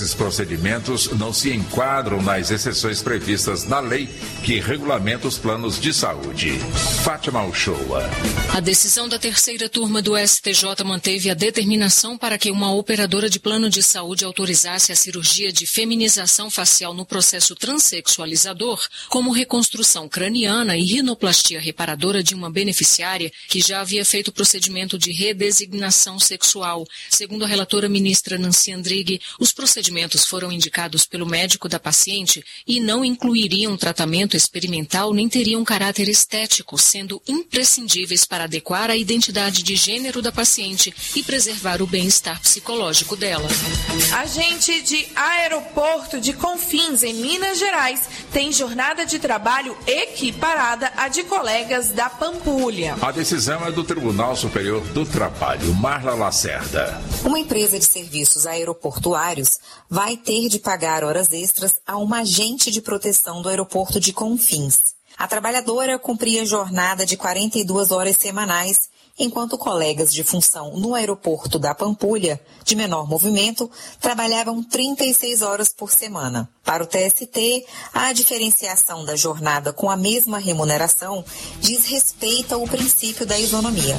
Esses procedimentos não se enquadram nas exceções previstas na lei que regulamenta os planos de saúde. Fátima Uchoa. A decisão da terceira turma do STJ manteve a determinação para que uma operadora de plano de saúde autorizasse a cirurgia de feminização facial no processo transexualizador, como reconstrução craniana e rinoplastia reparadora de uma beneficiária que já havia feito o procedimento de redesignação sexual. Segundo a relatora ministra Nancy Andrighi, os procedimentos foram indicados pelo médico da paciente e não incluiriam tratamento experimental nem teriam caráter estético, sendo imprescindíveis para adequar a identidade de gênero da paciente e preservar o bem-estar psicológico dela. Agente de aeroporto de Confins, em Minas Gerais, tem jornada de trabalho equiparada à de colegas da Pampulha. A decisão é do Tribunal Superior do Trabalho. Marla Lacerda. Uma empresa de serviços aeroportuários vai ter de pagar horas extras a uma agente de proteção do aeroporto de Confins. A trabalhadora cumpria jornada de 42 horas semanais, enquanto colegas de função no aeroporto da Pampulha, de menor movimento, trabalhavam 36 horas por semana. Para o TST, a diferenciação da jornada com a mesma remuneração diz respeito ao princípio da isonomia.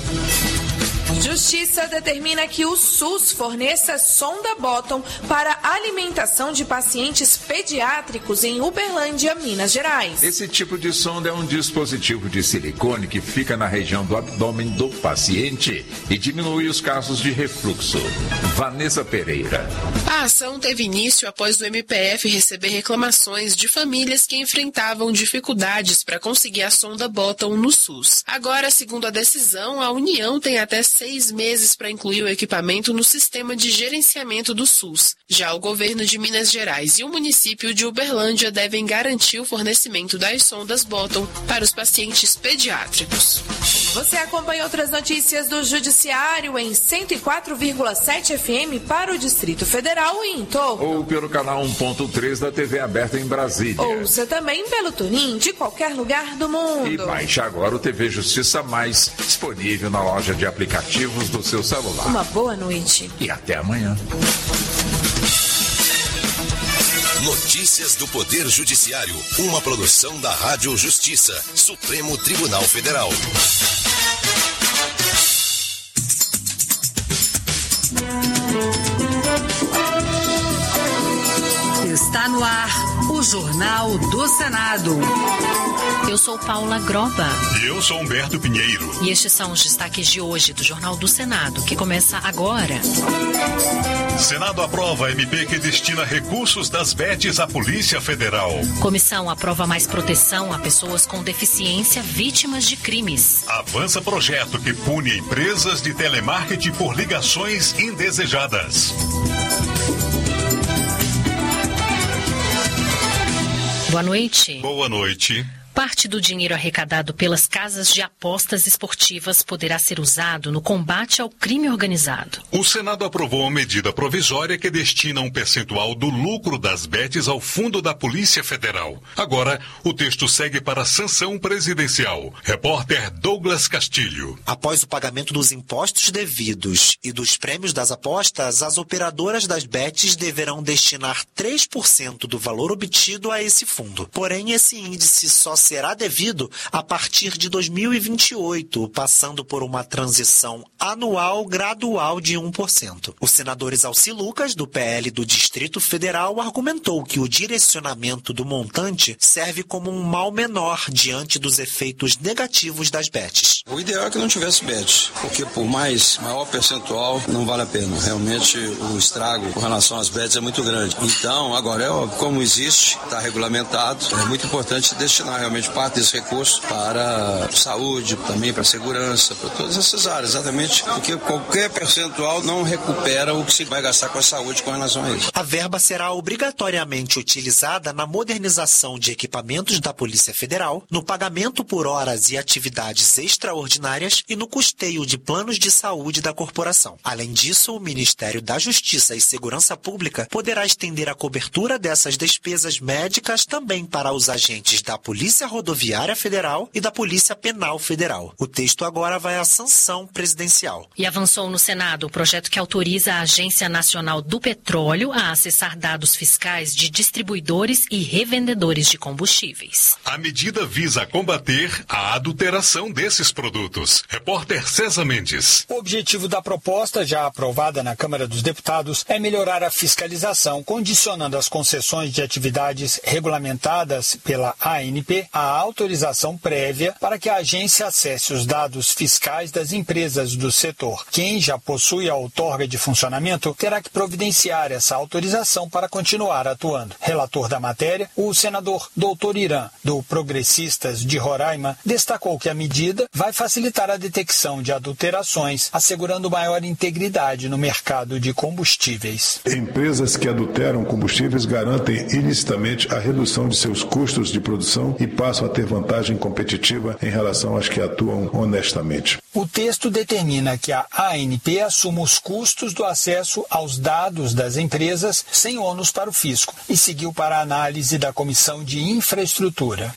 Justiça determina que o SUS forneça sonda Bottom para alimentação de pacientes pediátricos em Uberlândia, Minas Gerais. Esse tipo de sonda é um dispositivo de silicone que fica na região do abdômen do paciente e diminui os casos de refluxo. Vanessa Pereira. A ação teve início após o MPF receber reclamações de famílias que enfrentavam dificuldades para conseguir a sonda Bottom no SUS. Agora, segundo a decisão, a União tem até 6 meses para incluir o equipamento no sistema de gerenciamento do SUS. Já o governo de Minas Gerais e o município de Uberlândia devem garantir o fornecimento das sondas Bottom para os pacientes pediátricos. Você acompanha outras notícias do Judiciário em 104,7 FM para o Distrito Federal e em torno. Ou pelo canal 1.3 da TV aberta em Brasília. Ouça também pelo TuneIn de qualquer lugar do mundo. E baixe agora o TV Justiça Mais, disponível na loja de aplicativos do seu celular. Uma boa noite. E até amanhã. Notícias do Poder Judiciário, uma produção da Rádio Justiça, Supremo Tribunal Federal. Está no ar o Jornal do Senado. Eu sou Paula Groba. E eu sou Humberto Pinheiro. E estes são os destaques de hoje do Jornal do Senado, que começa agora. Senado aprova MP que destina recursos das BETs à Polícia Federal. Comissão aprova mais proteção a pessoas com deficiência vítimas de crimes. Avança projeto que pune empresas de telemarketing por ligações indesejadas. Boa noite. Boa noite. Parte do dinheiro arrecadado pelas casas de apostas esportivas poderá ser usado no combate ao crime organizado. O Senado aprovou uma medida provisória que destina um percentual do lucro das BETs ao Fundo da Polícia Federal. Agora, o texto segue para a sanção presidencial. Repórter Douglas Castilho. Após o pagamento dos impostos devidos e dos prêmios das apostas, as operadoras das BETs deverão destinar 3% do valor obtido a esse fundo. Porém, esse índice só será devido a partir de 2028, passando por uma transição anual gradual de 1%. O senador Exalci Lucas, do PL do Distrito Federal, argumentou que o direcionamento do montante serve como um mal menor diante dos efeitos negativos das BETs. O ideal é que não tivesse BET, porque por maior percentual não vale a pena. Realmente o estrago com relação às BETs é muito grande. Então, agora, como existe, está regulamentado, é muito importante destinar realmente parte desse recurso para saúde, também para segurança, para todas essas áreas, exatamente porque qualquer percentual não recupera o que se vai gastar com a saúde com relação a isso. A verba será obrigatoriamente utilizada na modernização de equipamentos da Polícia Federal, no pagamento por horas e atividades extraordinárias e no custeio de planos de saúde da corporação. Além disso, o Ministério da Justiça e Segurança Pública poderá estender a cobertura dessas despesas médicas também para os agentes da Polícia Polícia Rodoviária Federal e da Polícia Penal Federal. O texto agora vai à sanção presidencial. E avançou no Senado o projeto que autoriza a Agência Nacional do Petróleo a acessar dados fiscais de distribuidores e revendedores de combustíveis. A medida visa combater a adulteração desses produtos. Repórter César Mendes. O objetivo da proposta, já aprovada na Câmara dos Deputados, é melhorar a fiscalização, condicionando as concessões de atividades regulamentadas pela ANP à autorização prévia para que a agência acesse os dados fiscais das empresas do setor. Quem já possui a outorga de funcionamento terá que providenciar essa autorização para continuar atuando. Relator da matéria, o senador Dr. Irã, do Progressistas de Roraima, destacou que a medida vai facilitar a detecção de adulterações, assegurando maior integridade no mercado de combustíveis. Empresas que adulteram combustíveis garantem ilicitamente a redução de seus custos de produção e passam a ter vantagem competitiva em relação às que atuam honestamente. O texto determina que a ANP assuma os custos do acesso aos dados das empresas sem ônus para o fisco e seguiu para a análise da Comissão de Infraestrutura.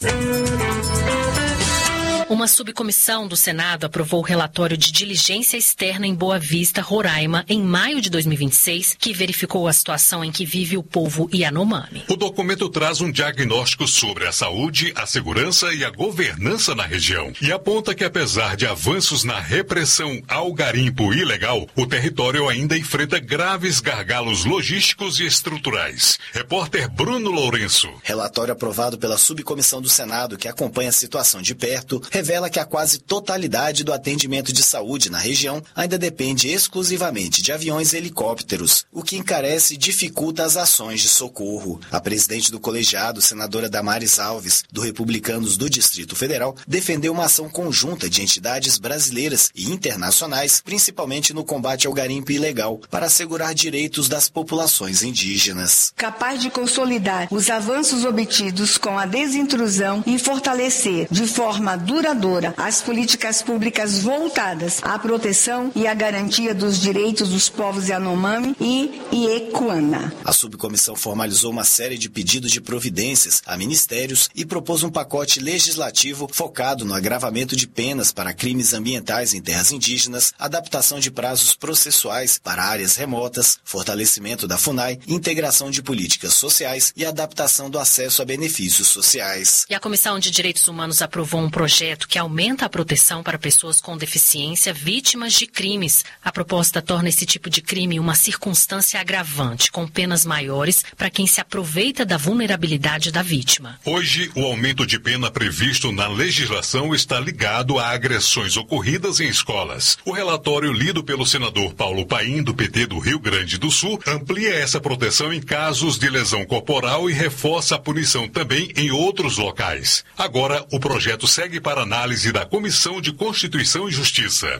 Uma subcomissão do Senado aprovou o relatório de diligência externa em Boa Vista, Roraima, em maio de 2026, que verificou a situação em que vive o povo Yanomami. O documento traz um diagnóstico sobre a saúde, a segurança e a governança na região e aponta que, apesar de avanços na repressão ao garimpo ilegal, o território ainda enfrenta graves gargalos logísticos e estruturais. Repórter Bruno Lourenço. Relatório aprovado pela subcomissão do Senado, que acompanha a situação de perto, revela que a quase totalidade do atendimento de saúde na região ainda depende exclusivamente de aviões e helicópteros, o que encarece e dificulta as ações de socorro. A presidente do colegiado, senadora Damares Alves, do Republicanos do Distrito Federal, defendeu uma ação conjunta de entidades brasileiras e internacionais, principalmente no combate ao garimpo ilegal, para assegurar direitos das populações indígenas. Capaz de consolidar os avanços obtidos com a desintrusão e fortalecer de forma duradoura as políticas públicas voltadas à proteção e à garantia dos direitos dos povos Yanomami e Iekuana. A subcomissão formalizou uma série de pedidos de providências a ministérios e propôs um pacote legislativo focado no agravamento de penas para crimes ambientais em terras indígenas, adaptação de prazos processuais para áreas remotas, fortalecimento da FUNAI, integração de políticas sociais e adaptação do acesso a benefícios sociais. E a Comissão de Direitos Humanos aprovou um projeto que aumenta a proteção para pessoas com deficiência vítimas de crimes. A proposta torna esse tipo de crime uma circunstância agravante, com penas maiores para quem se aproveita da vulnerabilidade da vítima. Hoje, o aumento de pena previsto na legislação está ligado a agressões ocorridas em escolas. O relatório lido pelo senador Paulo Paim, do PT do Rio Grande do Sul, amplia essa proteção em casos de lesão corporal e reforça a punição também em outros locais. Agora, o projeto segue para análise da Comissão de Constituição e Justiça.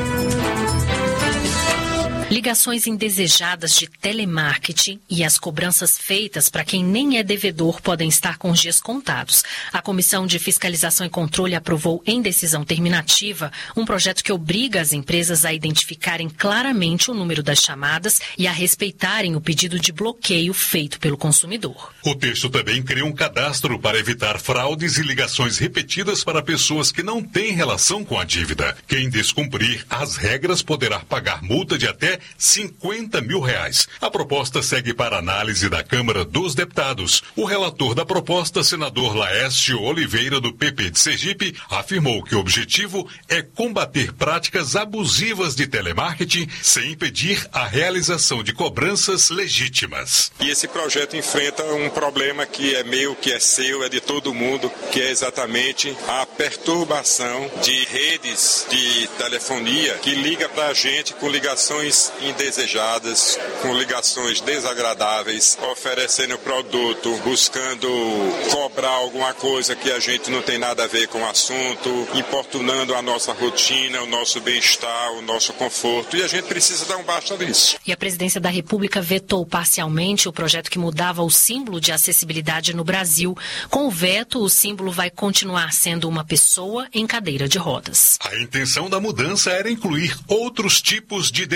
Ligações indesejadas de telemarketing e as cobranças feitas para quem nem é devedor podem estar com os dias contados. A Comissão de Fiscalização e Controle aprovou em decisão terminativa um projeto que obriga as empresas a identificarem claramente o número das chamadas e a respeitarem o pedido de bloqueio feito pelo consumidor. O texto também cria um cadastro para evitar fraudes e ligações repetidas para pessoas que não têm relação com a dívida. Quem descumprir as regras poderá pagar multa de até R$50 mil. A proposta segue para análise da Câmara dos Deputados. O relator da proposta, senador Laércio Oliveira, do PP de Sergipe, afirmou que o objetivo é combater práticas abusivas de telemarketing sem impedir a realização de cobranças legítimas. E esse projeto enfrenta um problema que é meu, que é seu, é de todo mundo, que é exatamente a perturbação de redes de telefonia que liga para a gente com ligações indesejadas, com ligações desagradáveis, oferecendo produto, buscando cobrar alguma coisa que a gente não tem nada a ver com o assunto, importunando a nossa rotina, o nosso bem-estar, o nosso conforto, e a gente precisa dar um basta nisso. E a Presidência da República vetou parcialmente o projeto que mudava o símbolo de acessibilidade no Brasil. Com o veto, o símbolo vai continuar sendo uma pessoa em cadeira de rodas. A intenção da mudança era incluir outros tipos de deficiência.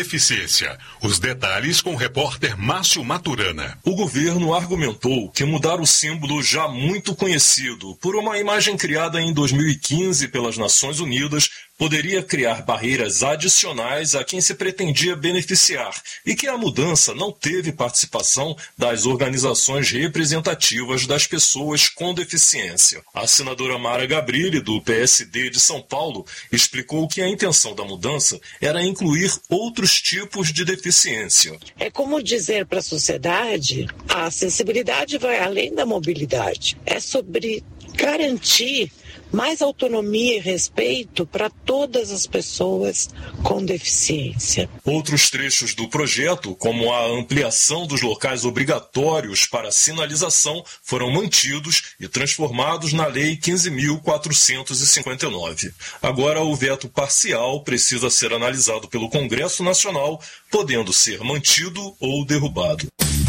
audiência. Os detalhes com o repórter Márcio Maturana. O governo argumentou que mudar o símbolo já muito conhecido por uma imagem criada em 2015 pelas Nações Unidas poderia criar barreiras adicionais a quem se pretendia beneficiar e que a mudança não teve participação das organizações representativas das pessoas com deficiência. A senadora Mara Gabrilli, do PSD de São Paulo, explicou que a intenção da mudança era incluir outros tipos de deficiência. É como dizer para a sociedade, a acessibilidade vai além da mobilidade. É sobre garantir mais autonomia e respeito para todas as pessoas com deficiência. Outros trechos do projeto, como a ampliação dos locais obrigatórios para sinalização, foram mantidos e transformados na Lei 15.459. Agora, o veto parcial precisa ser analisado pelo Congresso Nacional, podendo ser mantido ou derrubado.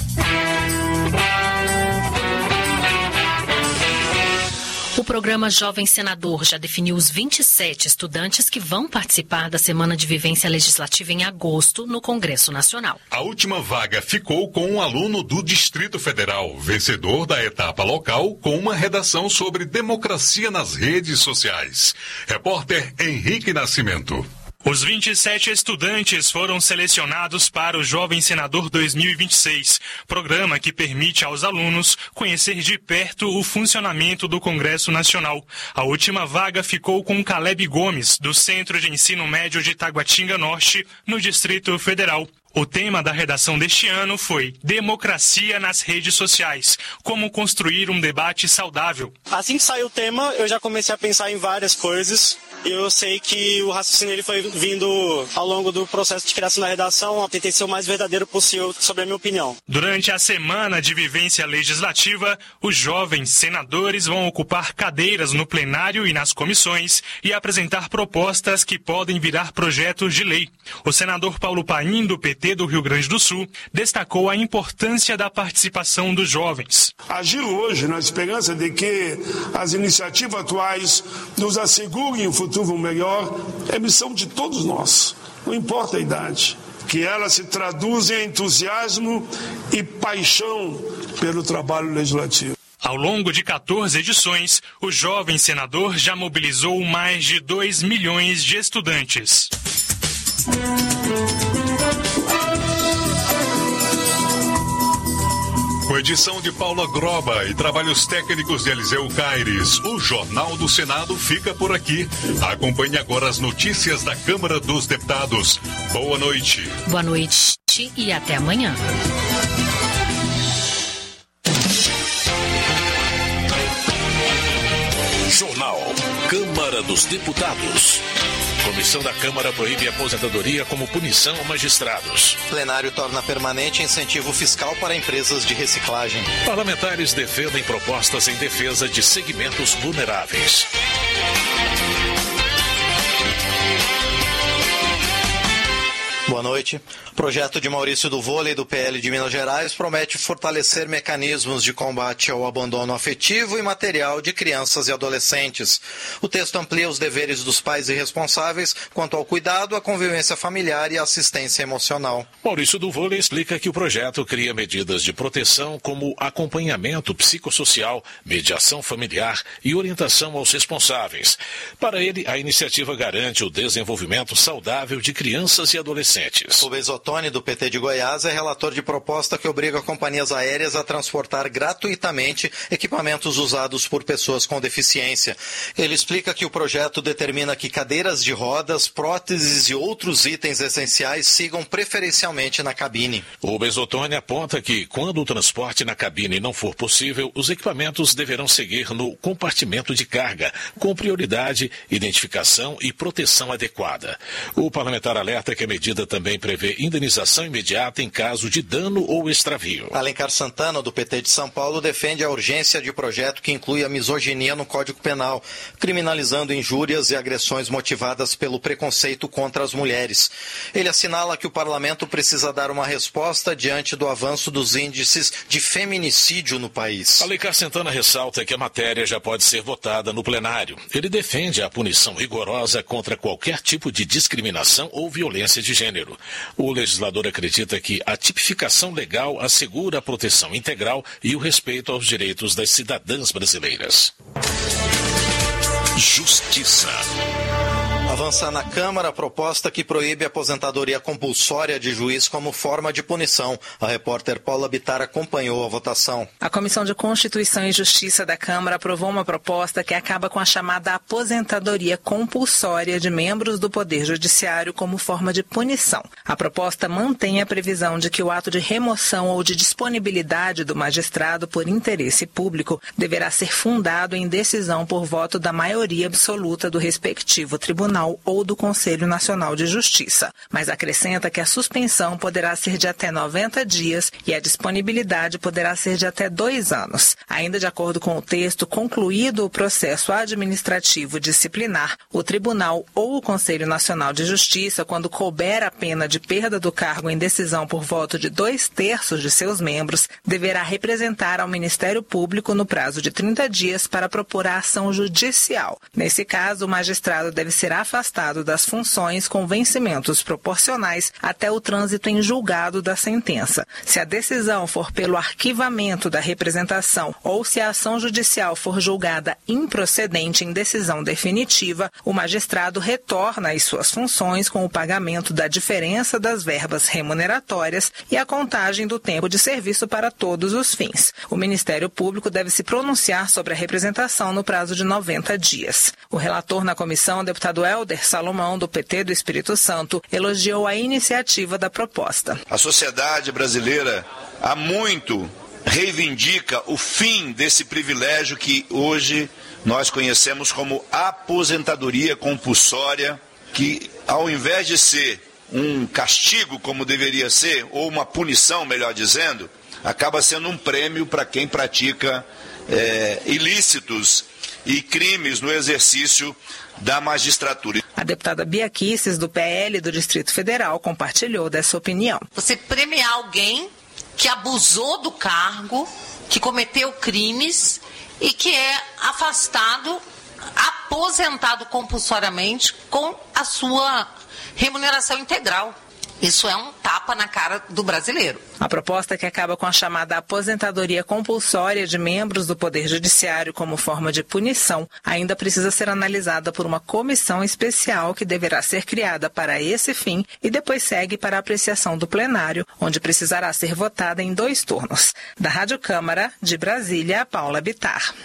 O programa Jovem Senador já definiu os 27 estudantes que vão participar da Semana de Vivência Legislativa em agosto no Congresso Nacional. A última vaga ficou com um aluno do Distrito Federal, vencedor da etapa local, com uma redação sobre democracia nas redes sociais. Repórter Henrique Nascimento. Os 27 estudantes foram selecionados para o Jovem Senador 2026, programa que permite aos alunos conhecer de perto o funcionamento do Congresso Nacional. A última vaga ficou com Caleb Gomes, do Centro de Ensino Médio de Taguatinga Norte, no Distrito Federal. O tema da redação deste ano foi Democracia nas redes sociais, como construir um debate saudável. Assim que saiu o tema, eu já comecei a pensar em várias coisas. Eu sei que o raciocínio ele foi vindo ao longo do processo de criação da redação. Eu tentei ser o mais verdadeiro possível sobre a minha opinião. Durante a Semana de Vivência Legislativa, os jovens senadores vão ocupar cadeiras no plenário e nas comissões e apresentar propostas que podem virar projetos de lei. O senador Paulo Paim, do PT do Rio Grande do Sul, destacou a importância da participação dos jovens. Agir hoje na esperança de que as iniciativas atuais nos assegurem um futuro melhor é missão de todos nós, não importa a idade. Que ela se traduza em entusiasmo e paixão pelo trabalho legislativo. Ao longo de 14 edições, o Jovem Senador já mobilizou mais de 2 milhões de estudantes. Com edição de Paula Groba e trabalhos técnicos de Eliseu Caires, o Jornal do Senado fica por aqui. Acompanhe agora as notícias da Câmara dos Deputados. Boa noite. Boa noite e até amanhã. Jornal Câmara dos Deputados. Comissão da Câmara proíbe aposentadoria como punição a magistrados. Plenário torna permanente incentivo fiscal para empresas de reciclagem. Parlamentares defendem propostas em defesa de segmentos vulneráveis. Boa noite. O projeto de Maurício do Vôlei do PL de Minas Gerais promete fortalecer mecanismos de combate ao abandono afetivo e material de crianças e adolescentes. O texto amplia os deveres dos pais e responsáveis quanto ao cuidado, à convivência familiar e à assistência emocional. Maurício do Vôlei explica que o projeto cria medidas de proteção como acompanhamento psicossocial, mediação familiar e orientação aos responsáveis. Para ele, a iniciativa garante o desenvolvimento saudável de crianças e adolescentes. O Bezottoni, do PT de Goiás, é relator de proposta que obriga companhias aéreas a transportar gratuitamente equipamentos usados por pessoas com deficiência. Ele explica que o projeto determina que cadeiras de rodas, próteses e outros itens essenciais sigam preferencialmente na cabine. O Bezottoni aponta que, quando o transporte na cabine não for possível, os equipamentos deverão seguir no compartimento de carga, com prioridade, identificação e proteção adequada. O parlamentar alerta que a medida também prevê indenização imediata em caso de dano ou extravio. Alencar Santana, do PT de São Paulo, defende a urgência de projeto que inclui a misoginia no Código Penal, criminalizando injúrias e agressões motivadas pelo preconceito contra as mulheres. Ele assinala que o parlamento precisa dar uma resposta diante do avanço dos índices de feminicídio no país. Alencar Santana ressalta que a matéria já pode ser votada no plenário. Ele defende a punição rigorosa contra qualquer tipo de discriminação ou violência de gênero. gênero. O legislador acredita que a tipificação legal assegura a proteção integral e o respeito aos direitos das cidadãs brasileiras. Justiça. Avança na Câmara a proposta que proíbe a aposentadoria compulsória de juiz como forma de punição. A repórter Paula Bittar acompanhou a votação. A Comissão de Constituição e Justiça da Câmara aprovou uma proposta que acaba com a chamada aposentadoria compulsória de membros do Poder Judiciário como forma de punição. A proposta mantém a previsão de que o ato de remoção ou de disponibilidade do magistrado por interesse público deverá ser fundado em decisão por voto da maioria absoluta do respectivo tribunal ou do Conselho Nacional de Justiça, mas acrescenta que a suspensão poderá ser de até 90 dias e a disponibilidade poderá ser de até 2 anos. Ainda de acordo com o texto, concluído o processo administrativo disciplinar, o Tribunal ou o Conselho Nacional de Justiça, quando couber a pena de perda do cargo em decisão por voto de 2/3 de seus membros, deverá representar ao Ministério Público no prazo de 30 dias para propor a ação judicial. Nesse caso, o magistrado deve ser afastado das funções com vencimentos proporcionais até o trânsito em julgado da sentença. Se a decisão for pelo arquivamento da representação ou se a ação judicial for julgada improcedente em decisão definitiva, o magistrado retorna às suas funções com o pagamento da diferença das verbas remuneratórias e a contagem do tempo de serviço para todos os fins. O Ministério Público deve se pronunciar sobre a representação no prazo de 90 dias. O relator na comissão, o deputado Helder Salomão, do PT do Espírito Santo, elogiou a iniciativa da proposta. A sociedade brasileira há muito reivindica o fim desse privilégio que hoje nós conhecemos como aposentadoria compulsória, que ao invés de ser um castigo como deveria ser, ou uma punição, melhor dizendo, acaba sendo um prêmio para quem pratica ilícitos e crimes no exercício da magistratura. A deputada Bia Kicis, do PL do Distrito Federal, compartilhou dessa opinião. Você premiar alguém que abusou do cargo, que cometeu crimes e que é afastado, aposentado compulsoriamente com a sua remuneração integral. Isso é um tapa na cara do brasileiro. A proposta que acaba com a chamada aposentadoria compulsória de membros do Poder Judiciário como forma de punição ainda precisa ser analisada por uma comissão especial que deverá ser criada para esse fim e depois segue para a apreciação do plenário, onde precisará ser votada em 2 turnos. Da Rádio Câmara, de Brasília, Paula Bittar.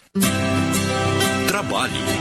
Trabalho.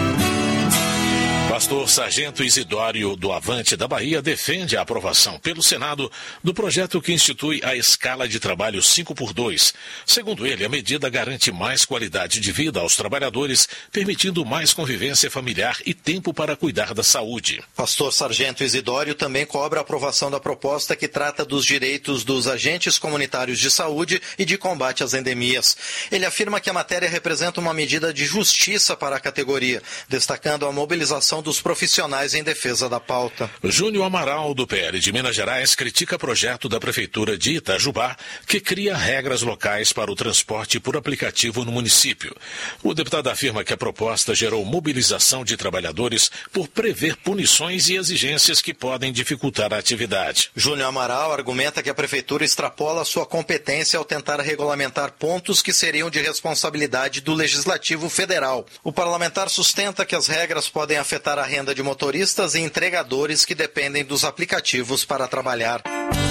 Pastor Sargento Isidório do Avante da Bahia defende a aprovação pelo Senado do projeto que institui a escala de trabalho 5x2. Segundo ele, a medida garante mais qualidade de vida aos trabalhadores, permitindo mais convivência familiar e tempo para cuidar da saúde. Pastor Sargento Isidório também cobra a aprovação da proposta que trata dos direitos dos agentes comunitários de saúde e de combate às endemias. Ele afirma que a matéria representa uma medida de justiça para a categoria, destacando a mobilização dos profissionais em defesa da pauta. Júnior Amaral, do PL de Minas Gerais, critica projeto da Prefeitura de Itajubá que cria regras locais para o transporte por aplicativo no município. O deputado afirma que a proposta gerou mobilização de trabalhadores por prever punições e exigências que podem dificultar a atividade. Júnior Amaral argumenta que a Prefeitura extrapola sua competência ao tentar regulamentar pontos que seriam de responsabilidade do Legislativo Federal. O parlamentar sustenta que as regras podem afetar a renda de motoristas e entregadores que dependem dos aplicativos para trabalhar.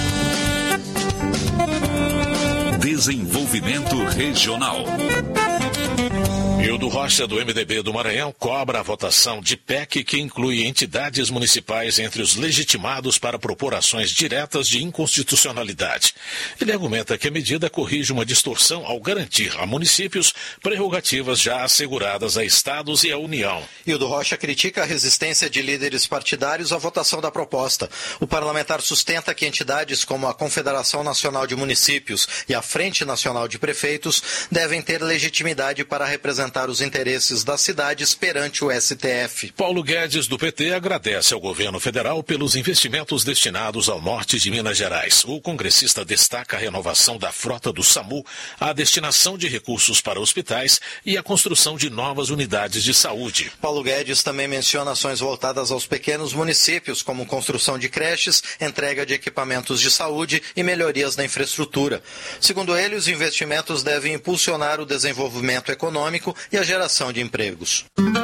Desenvolvimento Regional. Hildo Rocha, do MDB do Maranhão, cobra a votação de PEC que inclui entidades municipais entre os legitimados para propor ações diretas de inconstitucionalidade. Ele argumenta que a medida corrige uma distorção ao garantir a municípios prerrogativas já asseguradas a estados e à União. Hildo Rocha critica a resistência de líderes partidários à votação da proposta. O parlamentar sustenta que entidades como a Confederação Nacional de Municípios e a Frente Nacional de Prefeitos devem ter legitimidade para representar representar os interesses das cidades perante o STF. Paulo Guedes, do PT, agradece ao governo federal pelos investimentos destinados ao norte de Minas Gerais. O congressista destaca a renovação da frota do SAMU, a destinação de recursos para hospitais e a construção de novas unidades de saúde. Paulo Guedes também menciona ações voltadas aos pequenos municípios, como construção de creches, entrega de equipamentos de saúde e melhorias na infraestrutura. Segundo ele, os investimentos devem impulsionar o desenvolvimento econômico e a geração de empregos.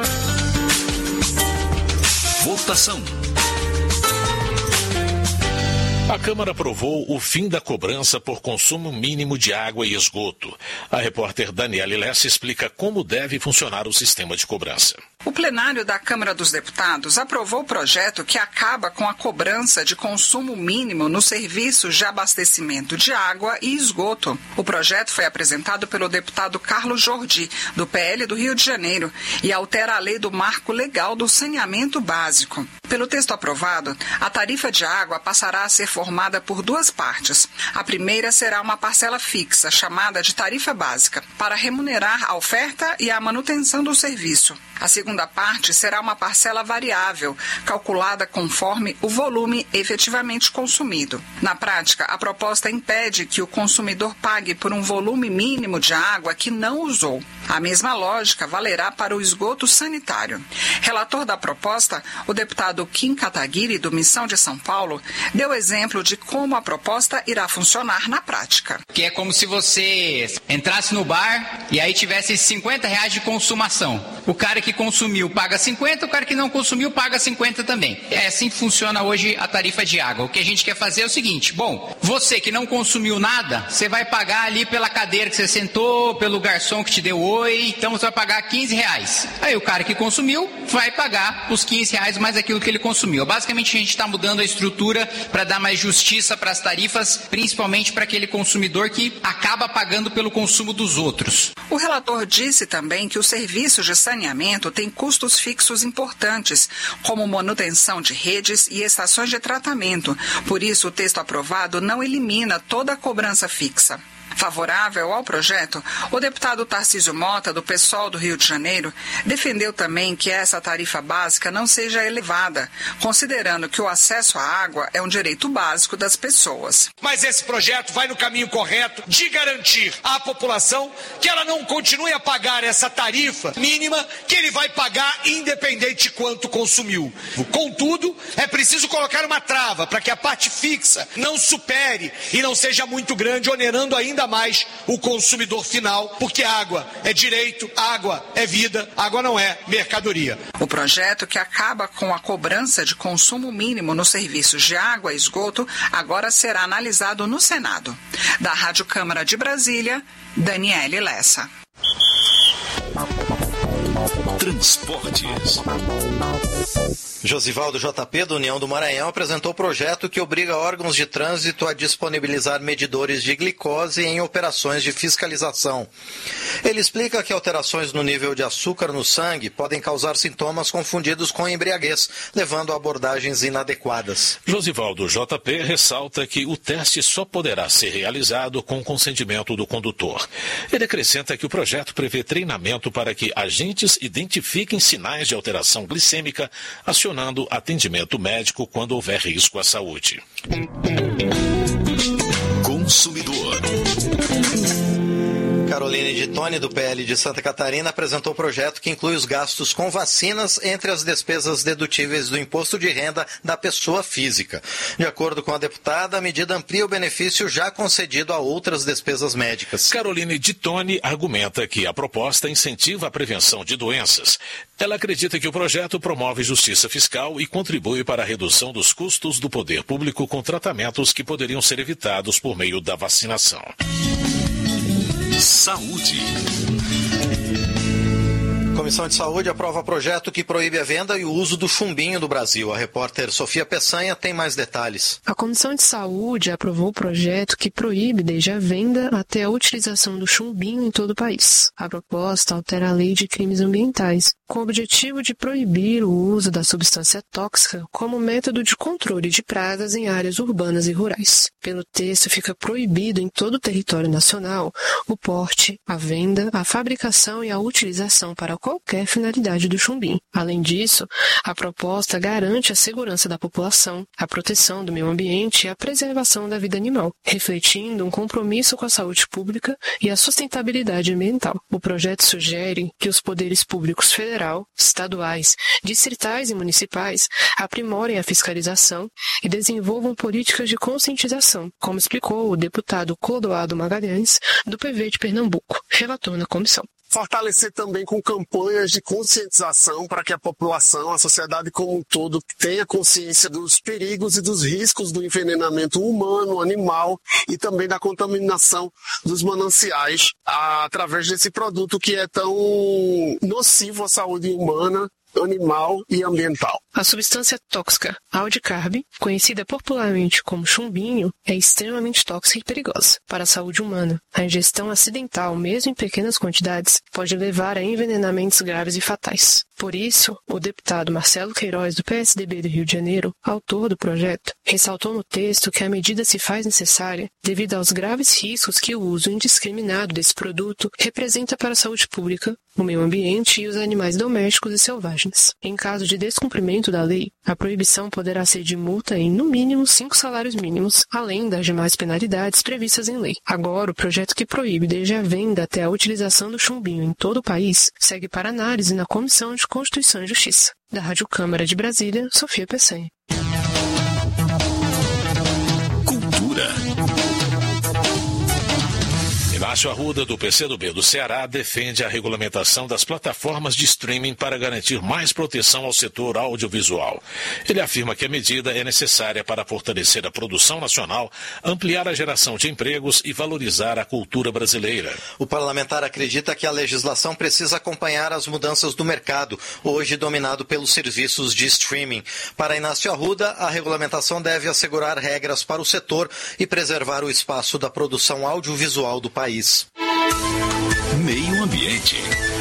Votação. A Câmara aprovou o fim da cobrança por consumo mínimo de água e esgoto. A repórter Daniele Lessa explica como deve funcionar o sistema de cobrança. O plenário da Câmara dos Deputados aprovou o projeto que acaba com a cobrança de consumo mínimo nos serviços de abastecimento de água e esgoto. O projeto foi apresentado pelo deputado Carlos Jordi, do PL do Rio de Janeiro, e altera a lei do marco legal do saneamento básico. Pelo texto aprovado, a tarifa de água passará a ser formada por duas partes. A primeira será uma parcela fixa, chamada de tarifa básica, para remunerar a oferta e a manutenção do serviço. A segunda parte será uma parcela variável, calculada conforme o volume efetivamente consumido. Na prática, a proposta impede que o consumidor pague por um volume mínimo de água que não usou. A mesma lógica valerá para o esgoto sanitário. Relator da proposta, o deputado Kim Kataguiri, do Missão de São Paulo, deu exemplo de como a proposta irá funcionar na prática. Que é como se você entrasse no bar e aí tivesse R$50 de consumação. O cara que consumiu paga 50, o cara que não consumiu paga 50 também. É assim que funciona hoje a tarifa de água. O que a gente quer fazer é o seguinte: bom, você que não consumiu nada, você vai pagar ali pela cadeira que você sentou, pelo garçom que te deu oi, então você vai pagar R$15. Aí o cara que consumiu vai pagar os R$15 mais aquilo que ele consumiu. Basicamente a gente está mudando a estrutura para dar mais justiça para as tarifas, principalmente para aquele consumidor que acaba pagando pelo consumo dos outros. O relator disse também que os serviços de saneamento têm custos fixos importantes, como manutenção de redes e estações de tratamento. Por isso, o texto aprovado não elimina toda a cobrança fixa. Favorável ao projeto, o deputado Tarcísio Mota, do PSOL do Rio de Janeiro, defendeu também que essa tarifa básica não seja elevada, considerando que o acesso à água é um direito básico das pessoas. Mas esse projeto vai no caminho correto de garantir à população que ela não continue a pagar essa tarifa mínima que ele vai pagar independente de quanto consumiu. Contudo, é preciso colocar uma trava para que a parte fixa não supere e não seja muito grande, onerando ainda mais o consumidor final, porque água é direito, água é vida, água não é mercadoria. O projeto, que acaba com a cobrança de consumo mínimo nos serviços de água e esgoto, agora será analisado no Senado. Da Rádio Câmara de Brasília, Daniele Lessa. Transportes. Josivaldo JP, da União do Maranhão, apresentou o projeto que obriga órgãos de trânsito a disponibilizar medidores de glicose em operações de fiscalização. Ele explica que alterações no nível de açúcar no sangue podem causar sintomas confundidos com embriaguez, levando a abordagens inadequadas. Josivaldo JP ressalta que o teste só poderá ser realizado com consentimento do condutor. Ele acrescenta que o projeto prevê treinamento para que agentes identifiquem sinais de alteração glicêmica, acionando atendimento médico quando houver risco à saúde. Consumidor. Caroline de Toni, do PL de Santa Catarina, apresentou o projeto que inclui os gastos com vacinas entre as despesas dedutíveis do imposto de renda da pessoa física. De acordo com a deputada, a medida amplia o benefício já concedido a outras despesas médicas. Caroline de Toni argumenta que a proposta incentiva a prevenção de doenças. Ela acredita que o projeto promove justiça fiscal e contribui para a redução dos custos do poder público com tratamentos que poderiam ser evitados por meio da vacinação. Saúde. Comissão de Saúde aprova projeto que proíbe a venda e o uso do chumbinho do Brasil. A repórter Sofia Peçanha tem mais detalhes. A Comissão de Saúde aprovou o projeto que proíbe desde a venda até a utilização do chumbinho em todo o país. A proposta altera a Lei de Crimes Ambientais, com o objetivo de proibir o uso da substância tóxica como método de controle de pragas em áreas urbanas e rurais. Pelo texto, fica proibido em todo o território nacional o porte, a venda, a fabricação e a utilização para qualquer finalidade do chumbinho. Além disso, a proposta garante a segurança da população, a proteção do meio ambiente e a preservação da vida animal, refletindo um compromisso com a saúde pública e a sustentabilidade ambiental. O projeto sugere que os poderes públicos federal, estaduais, distritais e municipais aprimorem a fiscalização e desenvolvam políticas de conscientização, como explicou o deputado Clodoaldo Magalhães, do PV de Pernambuco, relator na comissão. Fortalecer também com campanhas de conscientização para que a população, a sociedade como um todo, tenha consciência dos perigos e dos riscos do envenenamento humano, animal e também da contaminação dos mananciais através desse produto que é tão nocivo à saúde humana, animal e ambiental. A substância tóxica aldicarb, conhecida popularmente como chumbinho, é extremamente tóxica e perigosa para a saúde humana. A ingestão acidental, mesmo em pequenas quantidades, pode levar a envenenamentos graves e fatais. Por isso, o deputado Marcelo Queiroz, do PSDB do Rio de Janeiro, autor do projeto, ressaltou no texto que a medida se faz necessária devido aos graves riscos que o uso indiscriminado desse produto representa para a saúde pública, o meio ambiente e os animais domésticos e selvagens. Em caso de descumprimento da lei, a proibição poderá ser de multa em, no mínimo, 5 salários mínimos, além das demais penalidades previstas em lei. Agora, o projeto que proíbe desde a venda até a utilização do chumbinho em todo o país segue para análise na Comissão de Constituição e Justiça. Da Rádio Câmara de Brasília, Sofia Peçanha. Cultura. Inácio Arruda, do PCdoB do Ceará, defende a regulamentação das plataformas de streaming para garantir mais proteção ao setor audiovisual. Ele afirma que a medida é necessária para fortalecer a produção nacional, ampliar a geração de empregos e valorizar a cultura brasileira. O parlamentar acredita que a legislação precisa acompanhar as mudanças do mercado, hoje dominado pelos serviços de streaming. Para Inácio Arruda, a regulamentação deve assegurar regras para o setor e preservar o espaço da produção audiovisual do país. Meio Ambiente.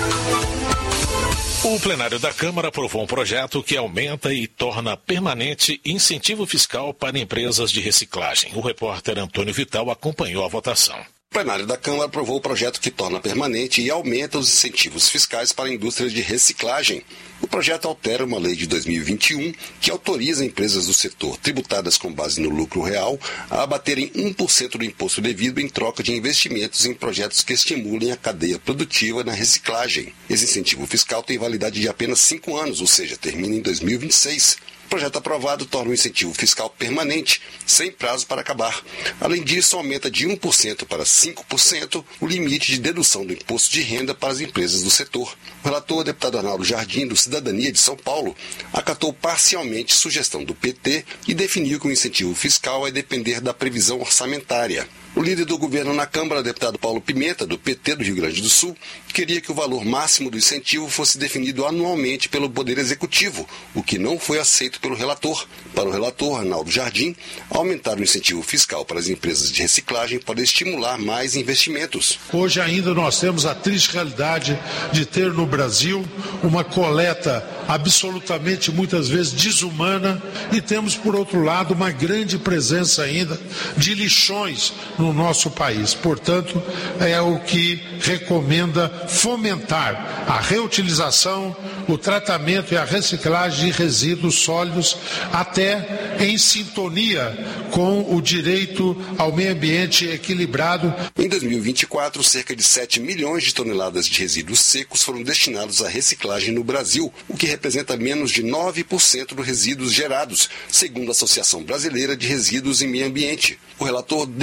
O plenário da Câmara aprovou um projeto que aumenta e torna permanente incentivo fiscal para empresas de reciclagem. O repórter Antônio Vital acompanhou a votação. O plenário da Câmara aprovou o projeto que torna permanente e aumenta os incentivos fiscais para a indústria de reciclagem. O projeto altera uma lei de 2021 que autoriza empresas do setor tributadas com base no lucro real a abaterem 1% do imposto devido em troca de investimentos em projetos que estimulem a cadeia produtiva na reciclagem. Esse incentivo fiscal tem validade de apenas 5 anos, ou seja, termina em 2026. O projeto aprovado torna o incentivo fiscal permanente, sem prazo para acabar. Além disso, aumenta de 1% para 5% o limite de dedução do imposto de renda para as empresas do setor. O relator, deputado Arnaldo Jardim, do Cidadania de São Paulo, acatou parcialmente sugestão do PT e definiu que o incentivo fiscal vai depender da previsão orçamentária. O líder do governo na Câmara, deputado Paulo Pimenta, do PT do Rio Grande do Sul, queria que o valor máximo do incentivo fosse definido anualmente pelo Poder Executivo, o que não foi aceito pelo relator. Para o relator, Arnaldo Jardim, aumentar o incentivo fiscal para as empresas de reciclagem pode estimular mais investimentos. Hoje ainda nós temos a triste realidade de ter no Brasil uma coleta absolutamente, muitas vezes, desumana e temos, por outro lado, uma grande presença ainda de lixões no nosso país. Portanto, é o que recomenda fomentar a reutilização, o tratamento e a reciclagem de resíduos sólidos, até em sintonia com o direito ao meio ambiente equilibrado. Em 2024, cerca de 7 milhões de toneladas de resíduos secos foram destinados à reciclagem no Brasil, o que representa menos de 9% dos resíduos gerados, segundo a Associação Brasileira de Resíduos e Meio Ambiente. O relator defendeu o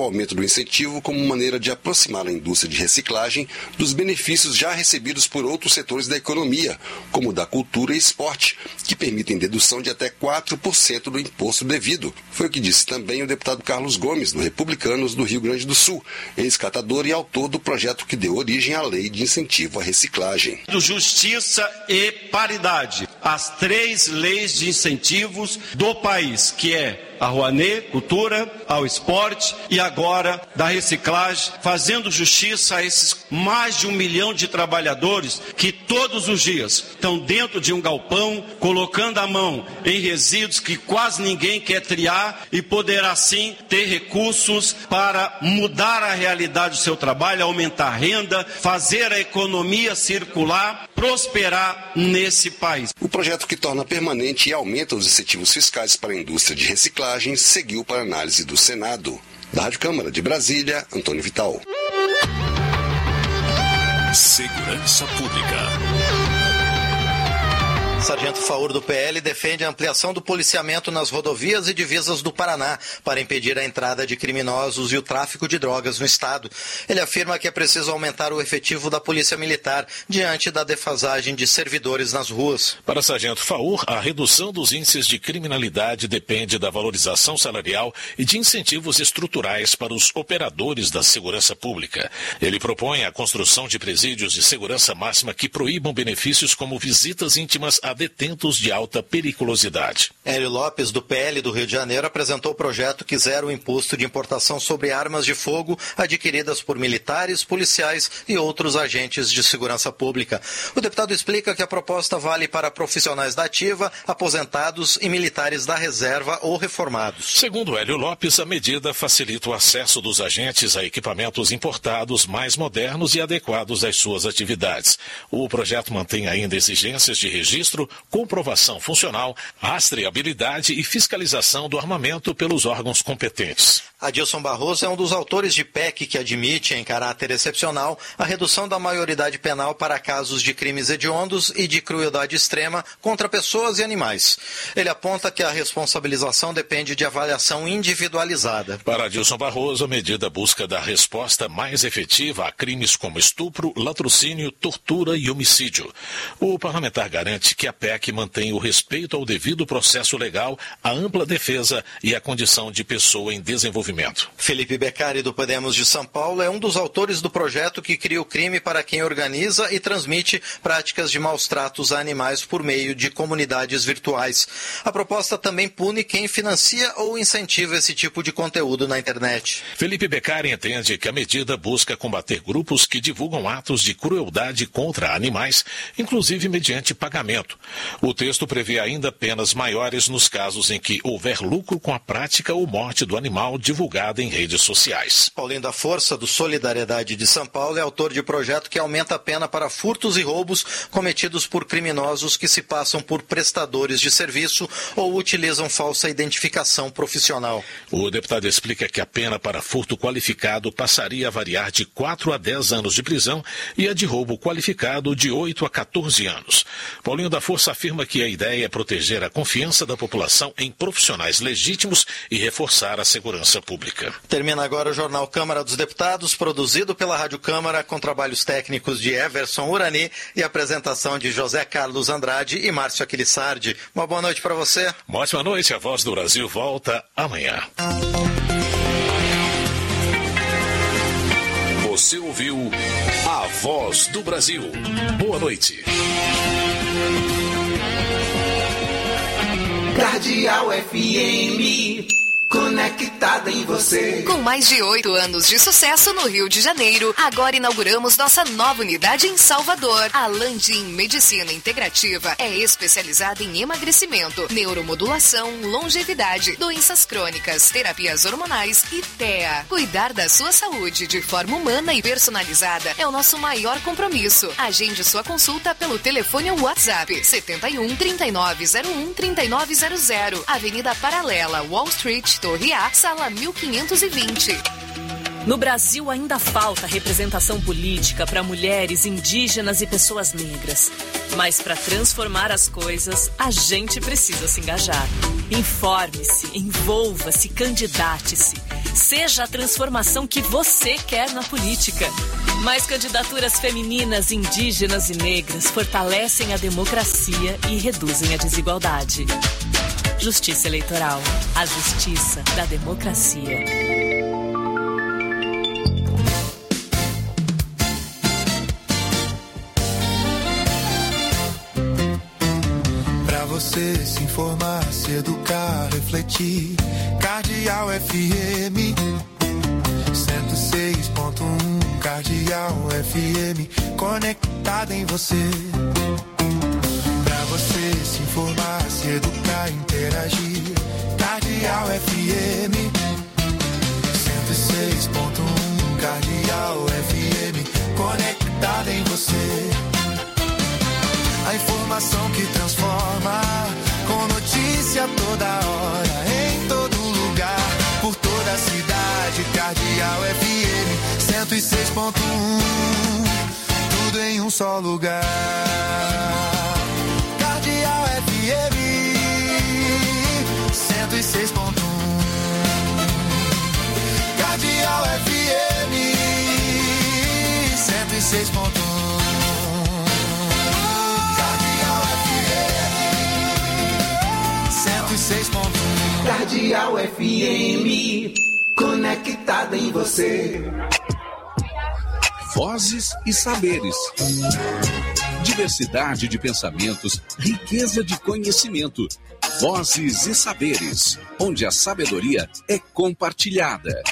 o aumento do incentivo como maneira de aproximar a indústria de reciclagem dos benefícios já recebidos por outros setores da economia, como o da cultura e esporte, que permitem dedução de até 4% do imposto devido. Foi o que disse também o deputado Carlos Gomes, do Republicanos do Rio Grande do Sul, ex-catador e autor do projeto que deu origem à Lei de Incentivo à Reciclagem. Justiça e paridade, as 3 leis de incentivos do país, que é a Rouanet, cultura, ao esporte e agora da reciclagem, fazendo justiça a esses mais de 1 milhão de trabalhadores que todos os dias estão dentro de um galpão, colocando a mão em resíduos que quase ninguém quer triar e poder assim ter recursos para mudar a realidade do seu trabalho, aumentar a renda, fazer a economia circular, prosperar nesse país. O projeto que torna permanente e aumenta os incentivos fiscais para a indústria de reciclagem seguiu para análise do Senado. Da Rádio Câmara de Brasília, Antônio Vital. Segurança Pública. Sargento Faur do PL defende a ampliação do policiamento nas rodovias e divisas do Paraná para impedir a entrada de criminosos e o tráfico de drogas no estado. Ele afirma que é preciso aumentar o efetivo da Polícia Militar diante da defasagem de servidores nas ruas. Para Sargento Faur, a redução dos índices de criminalidade depende da valorização salarial e de incentivos estruturais para os operadores da segurança pública. Ele propõe a construção de presídios de segurança máxima que proíbam benefícios como visitas íntimas a detentos de alta periculosidade. Hélio Lopes, do PL do Rio de Janeiro, apresentou o projeto que zera o imposto de importação sobre armas de fogo adquiridas por militares, policiais e outros agentes de segurança pública. O deputado explica que a proposta vale para profissionais da ativa, aposentados e militares da reserva ou reformados. Segundo Hélio Lopes, a medida facilita o acesso dos agentes a equipamentos importados mais modernos e adequados às suas atividades. O projeto mantém ainda exigências de registro, comprovação funcional, rastreabilidade e fiscalização do armamento pelos órgãos competentes. Adilson Barroso é um dos autores de PEC que admite, em caráter excepcional, a redução da maioridade penal para casos de crimes hediondos e de crueldade extrema contra pessoas e animais. Ele aponta que a responsabilização depende de avaliação individualizada. Para Adilson Barroso, a medida busca dar resposta mais efetiva a crimes como estupro, latrocínio, tortura e homicídio. O parlamentar garante que a PEC mantém o respeito ao devido processo legal, a ampla defesa e a condição de pessoa em desenvolvimento. Felipe Beccari, do Podemos de São Paulo, é um dos autores do projeto que cria o crime para quem organiza e transmite práticas de maus tratos a animais por meio de comunidades virtuais. A proposta também pune quem financia ou incentiva esse tipo de conteúdo na internet. Felipe Beccari entende que a medida busca combater grupos que divulgam atos de crueldade contra animais, inclusive mediante pagamento. O texto prevê ainda penas maiores nos casos em que houver lucro com a prática ou morte do animal divulgada em redes sociais. Paulinho da Força, do Solidariedade de São Paulo, é autor de projeto que aumenta a pena para furtos e roubos cometidos por criminosos que se passam por prestadores de serviço ou utilizam falsa identificação profissional. O deputado explica que a pena para furto qualificado passaria a variar de 4 a 10 anos de prisão e a de roubo qualificado de 8 a 14 anos. Paulinho da Força afirma que a ideia é proteger a confiança da população em profissionais legítimos e reforçar a segurança pública. Termina agora o Jornal Câmara dos Deputados, produzido pela Rádio Câmara, com trabalhos técnicos de Everson Urani e apresentação de José Carlos Andrade e Márcio Aquilissardi. Uma boa noite para você. Uma ótima noite. A Voz do Brasil volta amanhã. Você ouviu A Voz do Brasil. Boa noite. Cardeal FM, conectada em você. Com mais de 8 anos de sucesso no Rio de Janeiro, agora inauguramos nossa nova unidade em Salvador. A Landim Medicina Integrativa é especializada em emagrecimento, neuromodulação, longevidade, doenças crônicas, terapias hormonais e TEA. Cuidar da sua saúde de forma humana e personalizada é o nosso maior compromisso. Agende sua consulta pelo telefone ou WhatsApp 71 3901 3900, Avenida Paralela, Wall Street, Torre A, sala 1520. No Brasil ainda falta representação política para mulheres, indígenas e pessoas negras. Mas para transformar as coisas, a gente precisa se engajar. Informe-se, envolva-se, candidate-se. Seja a transformação que você quer na política. Mais candidaturas femininas, indígenas e negras fortalecem a democracia e reduzem a desigualdade. Justiça Eleitoral. A justiça da democracia. Pra você se informar, se educar, refletir. Cardeal FM 106.1. Cardeal FM conectada em você. Pra você se informar, se educar, interagir. Cardeal FM 106.1. Cardeal FM conectada em você. A informação que transforma, com notícia toda hora, em todo lugar, por toda a cidade. Cardeal FM 106.1, tudo em um só lugar. Cardeal FM 106.1. Cardeal FM 106.1. Cardeal FM, conectada em você. Vozes e saberes. Diversidade de pensamentos, riqueza de conhecimento. Vozes e saberes, onde a sabedoria é compartilhada.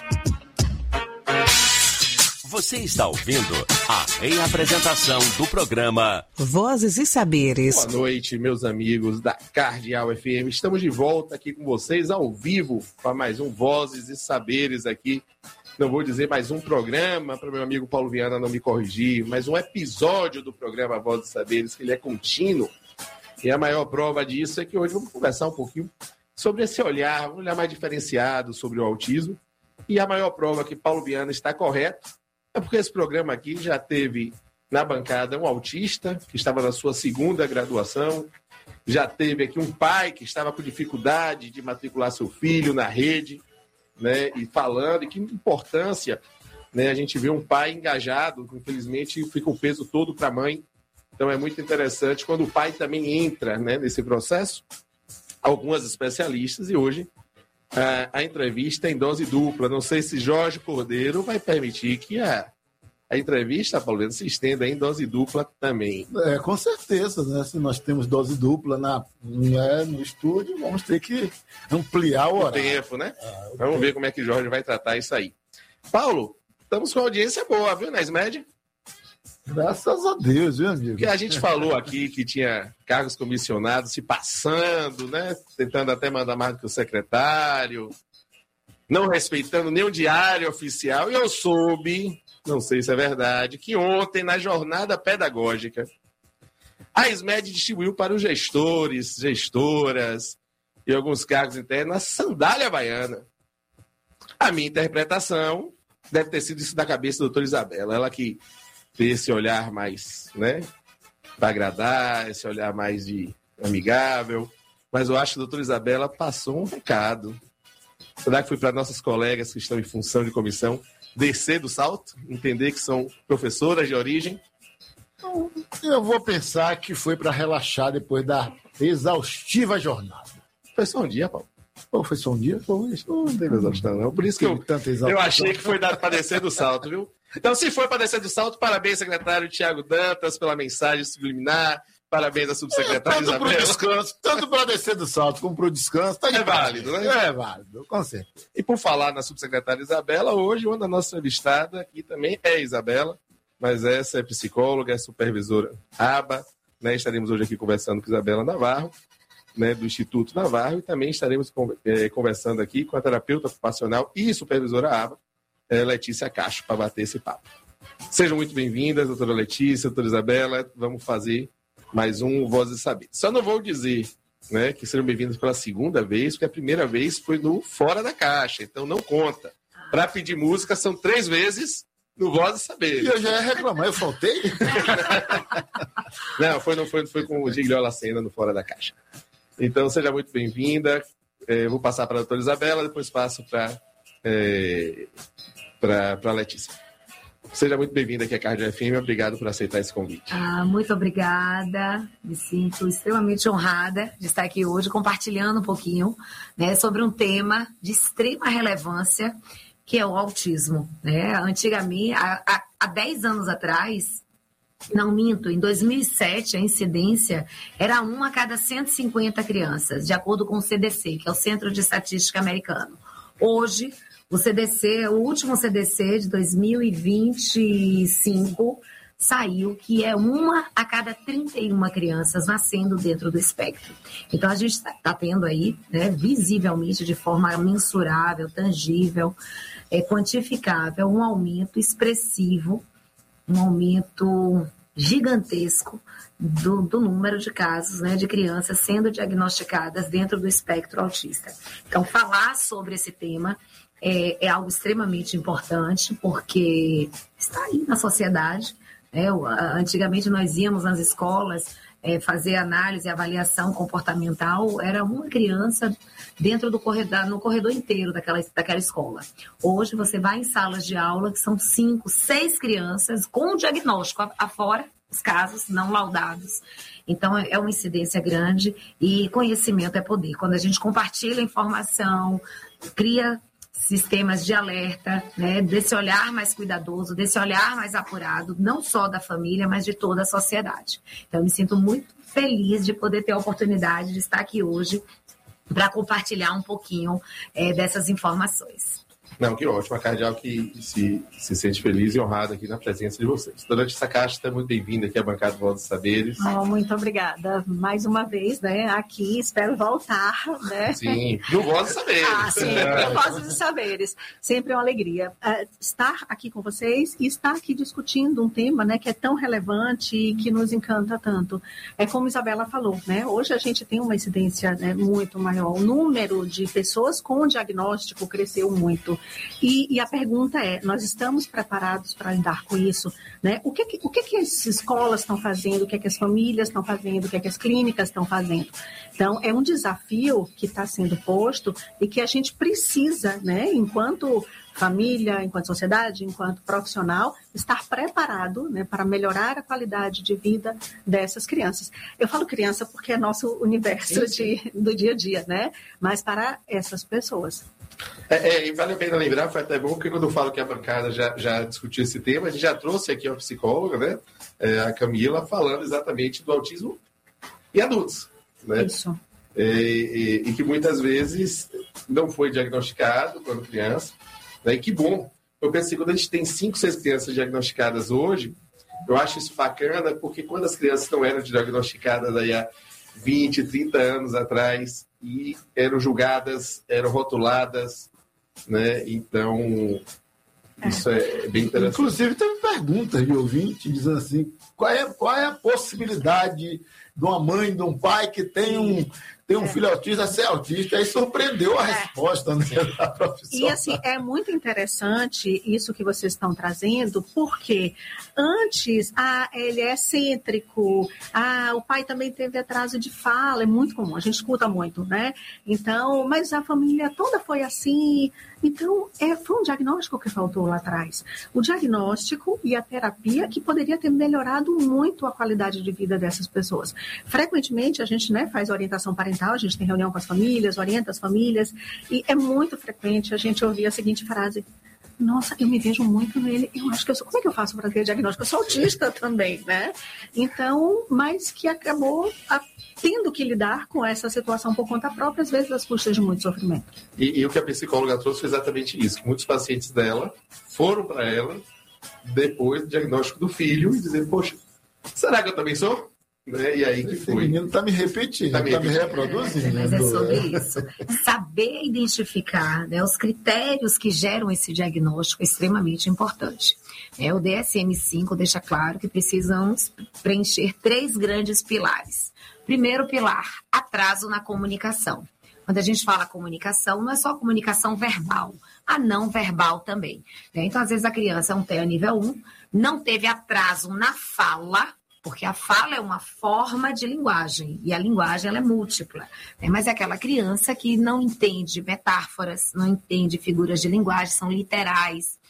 Você está ouvindo a reapresentação do programa Vozes e Saberes. Boa noite, meus amigos da Cardeal FM. Estamos de volta aqui com vocês ao vivo para mais um Vozes e Saberes aqui. Não vou dizer mais um programa, para meu amigo Paulo Viana não me corrigir, mas um episódio do programa Vozes e Saberes, que ele é contínuo. E a maior prova disso é que hoje vamos conversar um pouquinho sobre esse olhar, um olhar mais diferenciado sobre o autismo. E a maior prova que Paulo Viana está correto é porque esse programa aqui já teve na bancada um autista que estava na sua segunda graduação, já teve aqui um pai que estava com dificuldade de matricular seu filho na rede, né, e falando, e que importância, né, a gente vê um pai engajado, infelizmente fica o peso todo para a mãe, então é muito interessante quando o pai também entra, né, nesse processo, algumas especialistas, e hoje a entrevista é em dose dupla. Não sei se Jorge Cordeiro vai permitir que a entrevista, Paulo, se estenda em dose dupla também. Com certeza, né? Se nós temos dose dupla no estúdio, vamos ter que ampliar o horário. Tempo, né? Vamos ver como é que Jorge vai tratar isso aí. Paulo, estamos com audiência boa, viu, na SMED? Graças a Deus, viu, amigo? Porque a gente falou aqui que tinha cargos comissionados se passando, né? Tentando até mandar mais do que o secretário, não respeitando nem o diário oficial. E eu soube, não sei se é verdade, que ontem, na jornada pedagógica, a SMED distribuiu para os gestores, gestoras e alguns cargos internos a sandália havaiana. A minha interpretação deve ter sido isso da cabeça da doutora Isabela, ela que ter esse olhar mais, né, para agradar, esse olhar mais de amigável. Mas eu acho que a doutora Isabela passou um recado. Será que foi para nossas colegas que estão em função de comissão descer do salto, entender que são professoras de origem? Eu vou pensar que foi para relaxar depois da exaustiva jornada. Foi só um dia, Paulo. Foi só um dia? Não teve exaustão, não. Por isso que eu achei que foi para descer do salto, viu? Então, se foi para descer do salto, parabéns, secretário Tiago Dantas, pela mensagem subliminar. Parabéns à subsecretária Isabela. Tanto para descer do salto como para o descanso. Tá válido, né? É válido, com certeza. E por falar na subsecretária Isabela, hoje uma da nossa entrevistada aqui também é Isabela, mas essa é psicóloga, é supervisora ABA, né? Estaremos hoje aqui conversando com Isabela Navarro, né, do Instituto Navarro, e também estaremos conversando aqui com a terapeuta ocupacional e supervisora ABA, Letícia Cacho, para bater esse papo. Sejam muito bem-vindas, doutora Letícia, doutora Isabela. Vamos fazer mais um Vozes e Saberes. Só não vou dizer, né, que sejam bem-vindos pela segunda vez, porque a primeira vez foi no Fora da Caixa, então não conta. Para pedir música são 3 vezes no Vozes e Saberes. E eu já ia reclamar, eu faltei? Não, foi com o Giglio Lacena no Fora da Caixa. Então seja muito bem-vinda. Vou passar para a doutora Isabela, depois passo para para a Letícia. Seja muito bem-vinda aqui à Cardio FM, obrigado por aceitar esse convite. Muito obrigada, me sinto extremamente honrada de estar aqui hoje compartilhando um pouquinho, né, sobre um tema de extrema relevância, que é o autismo. Né? Antigamente, há 10 anos atrás, não minto, em 2007 a incidência era 1 a cada 150 crianças, de acordo com o CDC, que é o Centro de Estatística Americano. Hoje, o último CDC de 2025 saiu que é 1 a cada 31 crianças nascendo dentro do espectro. Então, a gente está tendo aí, né, visivelmente, de forma mensurável, tangível, quantificável, um aumento expressivo, um aumento gigantesco do número de casos, né, de crianças sendo diagnosticadas dentro do espectro autista. Então, falar sobre esse tema é algo extremamente importante, porque está aí na sociedade. Né? Antigamente nós íamos nas escolas fazer análise e avaliação comportamental, era uma criança dentro do corredor, no corredor inteiro daquela escola. Hoje você vai em salas de aula que são 5, 6 crianças com diagnóstico, afora os casos não laudados. Então, é uma incidência grande e conhecimento é poder. Quando a gente compartilha informação, cria sistemas de alerta, né, desse olhar mais cuidadoso, desse olhar mais apurado, não só da família, mas de toda a sociedade. Então, eu me sinto muito feliz de poder ter a oportunidade de estar aqui hoje para compartilhar um pouquinho dessas informações. Não, que ótimo. A Cardial que se sente feliz e honrada aqui na presença de vocês. Dona Letícia Castro, está muito bem-vinda aqui à bancada do Voz dos Saberes. Muito obrigada. Mais uma vez, né, aqui, espero voltar. Né? Sim, no Voz dos Saberes. Sempre no Voz dos Saberes. Sempre é uma alegria estar aqui com vocês e estar aqui discutindo um tema, né, que é tão relevante e que nos encanta tanto. É como a Isabela falou, né? Hoje a gente tem uma incidência, né, muito maior. O número de pessoas com diagnóstico cresceu muito. E a pergunta é, nós estamos preparados para lidar com isso? Né? O que as escolas estão fazendo, o que as famílias estão fazendo, o que as clínicas estão fazendo? Então, é um desafio que está sendo posto e que a gente precisa, né, enquanto família, enquanto sociedade, enquanto profissional, estar preparado, né, para melhorar a qualidade de vida dessas crianças. Eu falo criança porque é nosso universo do dia a dia, né? Mas para essas pessoas. E vale a pena lembrar, foi até bom, porque quando eu falo que a bancada já discutiu esse tema, a gente já trouxe aqui uma psicóloga, né, a Camila, falando exatamente do autismo em adultos. Né? Isso. E que muitas vezes não foi diagnosticado quando criança. Né? E que bom. Eu penso que quando a gente tem 5, 6 crianças diagnosticadas hoje, eu acho isso bacana, porque quando as crianças não eram diagnosticadas aí há 20, 30 anos atrás, e eram julgadas, eram rotuladas, né? Então, isso é bem interessante. Inclusive, teve perguntas de ouvinte dizendo assim, qual é a possibilidade de uma mãe, de um pai que tem um filho autista ser autista? Aí surpreendeu a resposta, né, da profissão. E assim, é muito interessante isso que vocês estão trazendo, porque antes, ele é excêntrico, o pai também teve atraso de fala, é muito comum, a gente escuta muito, né? Então, mas a família toda foi assim. Então, foi um diagnóstico que faltou lá atrás. O diagnóstico e a terapia que poderia ter melhorado muito a qualidade de vida dessas pessoas. Frequentemente, a gente, né, faz orientação parental, a gente tem reunião com as famílias, orienta as famílias, e é muito frequente a gente ouvir a seguinte frase: nossa, eu me vejo muito nele, eu acho que eu sou... Como é que eu faço para ter diagnóstico? Eu sou autista também, né? Então, mas que acabou tendo que lidar com essa situação por conta própria, às vezes às custas de muito sofrimento. E o que a psicóloga trouxe foi exatamente isso. Muitos pacientes dela foram para ela depois do diagnóstico do filho e dizer, poxa, será que eu também sou? Né? E aí que foi. O menino está me repetindo, está me reproduzindo. Mas é sobre isso. Saber identificar, né, os critérios que geram esse diagnóstico é extremamente importante. O DSM-5 deixa claro que precisamos preencher 3 grandes pilares. Primeiro pilar, atraso na comunicação. Quando a gente fala comunicação, não é só comunicação verbal, a não verbal também. Então, às vezes, a criança é um TEA nível 1, não teve atraso na fala, porque a fala é uma forma de linguagem, e a linguagem ela é múltipla, né? Mas é aquela criança que não entende metáforas, não entende figuras de linguagem, são literais,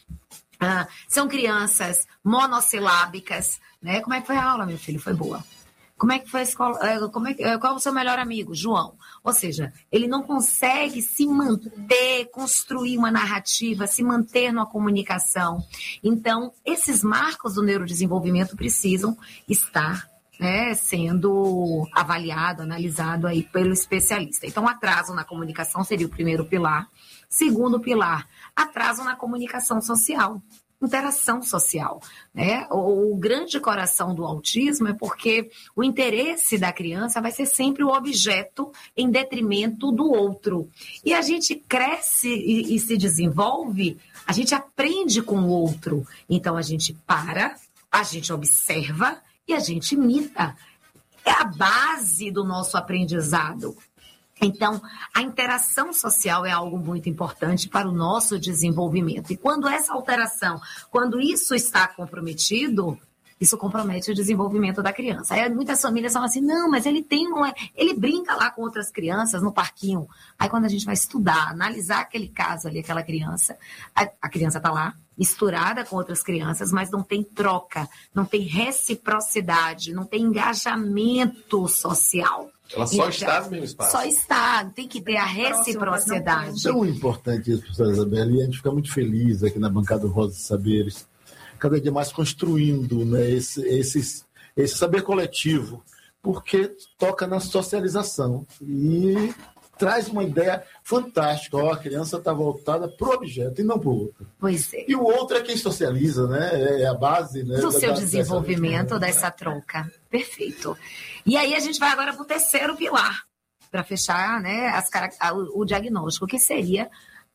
são crianças monossilábicas, né? Como é que foi a aula, meu filho? Foi boa. Como é que foi a escola? Qual é o seu melhor amigo? João. Ou seja, ele não consegue se manter, construir uma narrativa, se manter numa comunicação. Então, esses marcos do neurodesenvolvimento precisam estar, né, sendo avaliado, analisado aí pelo especialista. Então, atraso na comunicação seria o primeiro pilar. Segundo pilar, atraso na comunicação social. Interação social, né? O grande coração do autismo é porque o interesse da criança vai ser sempre o objeto em detrimento do outro. E a gente cresce e se desenvolve, a gente aprende com o outro. Então a gente para, a gente observa e a gente imita. É a base do nosso aprendizado. Então, a interação social é algo muito importante para o nosso desenvolvimento. E quando essa alteração, quando isso está comprometido, isso compromete o desenvolvimento da criança. Aí muitas famílias falam assim, não, mas ele brinca lá com outras crianças no parquinho. Aí quando a gente vai estudar, analisar aquele caso ali, aquela criança, a criança está lá, misturada com outras crianças, mas não tem troca, não tem reciprocidade, não tem engajamento social. Ela só está no mesmo espaço. Só está, tem que ter a reciprocidade. É tão importante isso, professora Isabela, e a gente fica muito feliz aqui na bancada do Vozes e Saberes, cada dia mais construindo, né, esse saber coletivo, porque toca na socialização e traz uma ideia fantástica. A criança está voltada para o objeto e não para o outro. Pois é. E o outro é quem socializa, né? É a base, né, do seu desenvolvimento, dessa troca. Perfeito. E aí a gente vai agora para o terceiro pilar, para fechar, né, o diagnóstico, que seria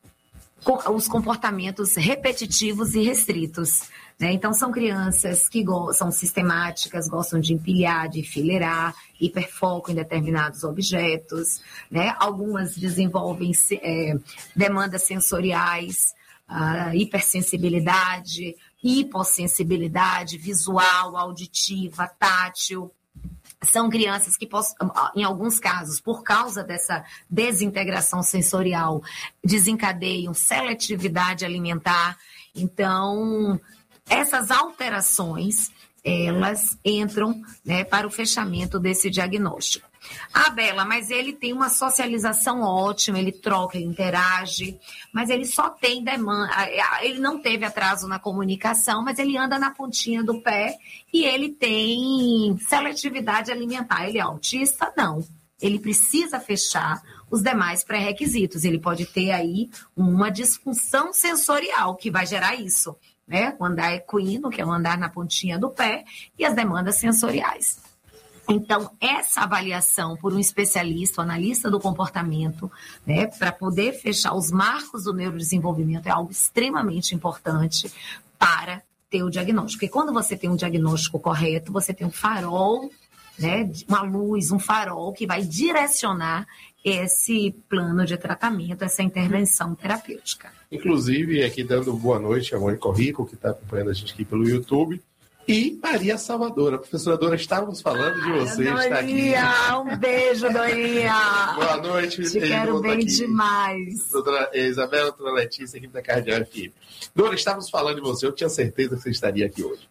os comportamentos repetitivos e restritos, né? Então, são crianças que são sistemáticas, gostam de empilhar, de enfileirar, hiperfoco em determinados objetos, né? Algumas desenvolvem demandas sensoriais, hipersensibilidade, hipossensibilidade visual, auditiva, tátil. São crianças que, em alguns casos, por causa dessa desintegração sensorial, desencadeiam seletividade alimentar. Então, essas alterações, elas entram, né, para o fechamento desse diagnóstico. Bela, mas ele tem uma socialização ótima, ele troca, ele interage, mas ele só tem demanda, ele não teve atraso na comunicação, mas ele anda na pontinha do pé e ele tem seletividade alimentar. Ele é autista? Não. Ele precisa fechar os demais pré-requisitos. Ele pode ter aí uma disfunção sensorial que vai gerar isso, né? O andar equino, que é o andar na pontinha do pé, e as demandas sensoriais. Então, essa avaliação por um especialista, um analista do comportamento, né, para poder fechar os marcos do neurodesenvolvimento é algo extremamente importante para ter o diagnóstico. Porque quando você tem um diagnóstico correto, você tem um farol, né, uma luz, um farol que vai direcionar esse plano de tratamento, essa intervenção terapêutica. Inclusive, aqui dando boa noite a Mônica Rico, que está acompanhando a gente aqui pelo YouTube, e Maria Salvadora. Professora Dora, estávamos falando de você. Está aqui. Um beijo, Dorinha. Boa noite. Te quero bem aqui. Demais. Doutora Isabela, doutora Letícia, aqui da Cardial FM. Dora, estávamos falando de você. Eu tinha certeza que você estaria aqui hoje.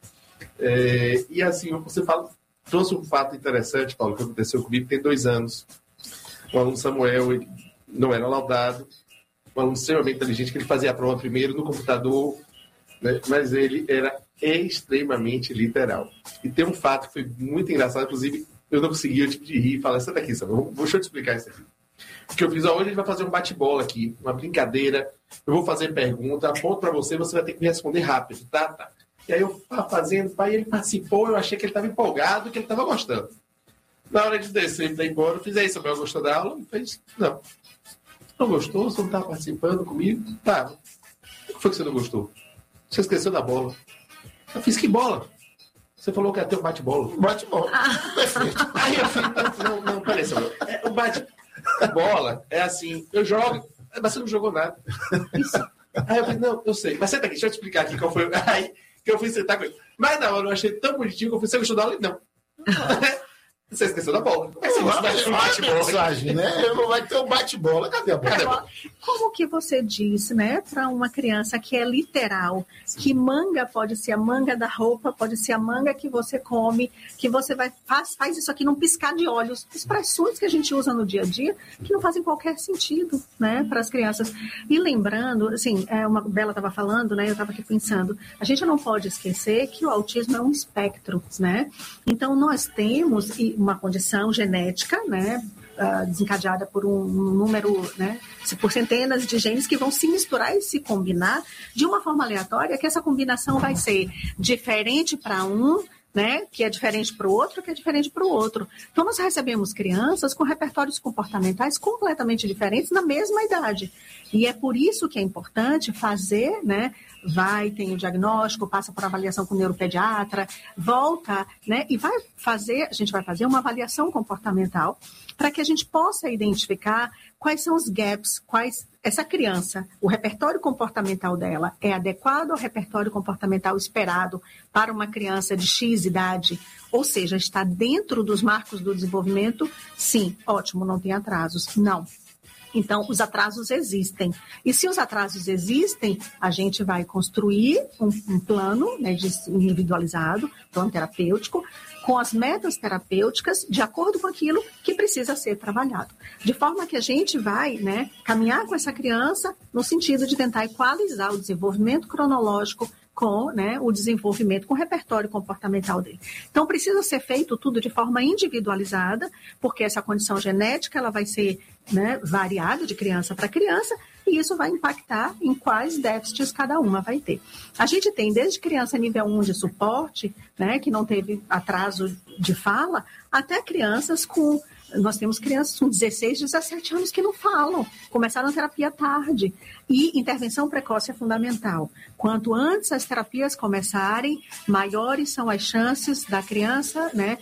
E assim, você trouxe um fato interessante, Paulo, que aconteceu comigo tem 2 anos. O aluno Samuel, ele não era laudado, um aluno extremamente inteligente, que ele fazia a prova primeiro no computador, né? Mas ele era extremamente literal. E tem um fato que foi muito engraçado, inclusive eu não consegui, eu tive de rir e falar, senta aqui, Samuel, deixa eu te explicar isso aqui. O que eu fiz, hoje a gente vai fazer um bate-bola aqui, uma brincadeira, eu vou fazer pergunta, aponto para você, você vai ter que me responder rápido, tá? E aí eu fazendo, ele participou, eu achei que ele estava empolgado, que ele estava gostando. Na hora de descer e ir embora, eu fiz aí, Samuel gostou da aula? Ele fez, não. Não gostou? Você não estava participando comigo? Tá. O que foi que você não gostou? Você esqueceu da bola. Eu fiz, que bola? Você falou que ia ter um bate-bola. Bate-bola. Perfeito. Aí eu fiz, não, peraí, Samuel. O bate-bola é assim, eu jogo, mas você não jogou nada. Isso. Aí eu falei, não, eu sei. Mas senta aqui, deixa eu te explicar aqui qual foi. Aí que eu fui sentar com ele. Mas na hora eu achei tão bonitinho que eu fui, você gostou da aula? Não. Você esqueceu da bola. Mensagem, né? Não vai ter um bate-bola. Cadê a bola? Como que você diz, né, para uma criança que é literal, que manga pode ser a manga da roupa, pode ser a manga que você come, que você faz isso aqui num piscar de olhos, expressões que a gente usa no dia a dia que não fazem qualquer sentido, né, para as crianças. E lembrando, assim, uma Bela estava falando, né, eu estava aqui pensando, a gente não pode esquecer que o autismo é um espectro, né? Então nós temos uma condição genética, né, desencadeada por um número, né, por centenas de genes que vão se misturar e se combinar de uma forma aleatória, que essa combinação vai ser diferente para um, né, que é diferente para o outro, que é diferente para o outro. Então, nós recebemos crianças com repertórios comportamentais completamente diferentes na mesma idade. E é por isso que é importante fazer, né, tem o diagnóstico, passa por avaliação com o neuropediatra, volta, né, e a gente vai fazer uma avaliação comportamental para que a gente possa identificar quais são os gaps, essa criança, o repertório comportamental dela é adequado ao repertório comportamental esperado para uma criança de X idade, ou seja, está dentro dos marcos do desenvolvimento? Sim, ótimo, não tem atrasos. Não. Então, os atrasos existem. E se os atrasos existem, a gente vai construir um plano, né, individualizado, plano terapêutico, com as metas terapêuticas, de acordo com aquilo que precisa ser trabalhado. De forma que a gente vai, né, caminhar com essa criança no sentido de tentar equalizar o desenvolvimento cronológico com, né, o desenvolvimento, com o repertório comportamental dele. Então, precisa ser feito tudo de forma individualizada, porque essa condição genética ela vai ser, né, variada de criança para criança, e isso vai impactar em quais déficits cada uma vai ter. A gente tem desde criança nível 1 de suporte, né, que não teve atraso de fala, até crianças com... Nós temos crianças com 16, 17 anos que não falam, começaram a terapia tarde. E intervenção precoce é fundamental. Quanto antes as terapias começarem, maiores são as chances da criança, né,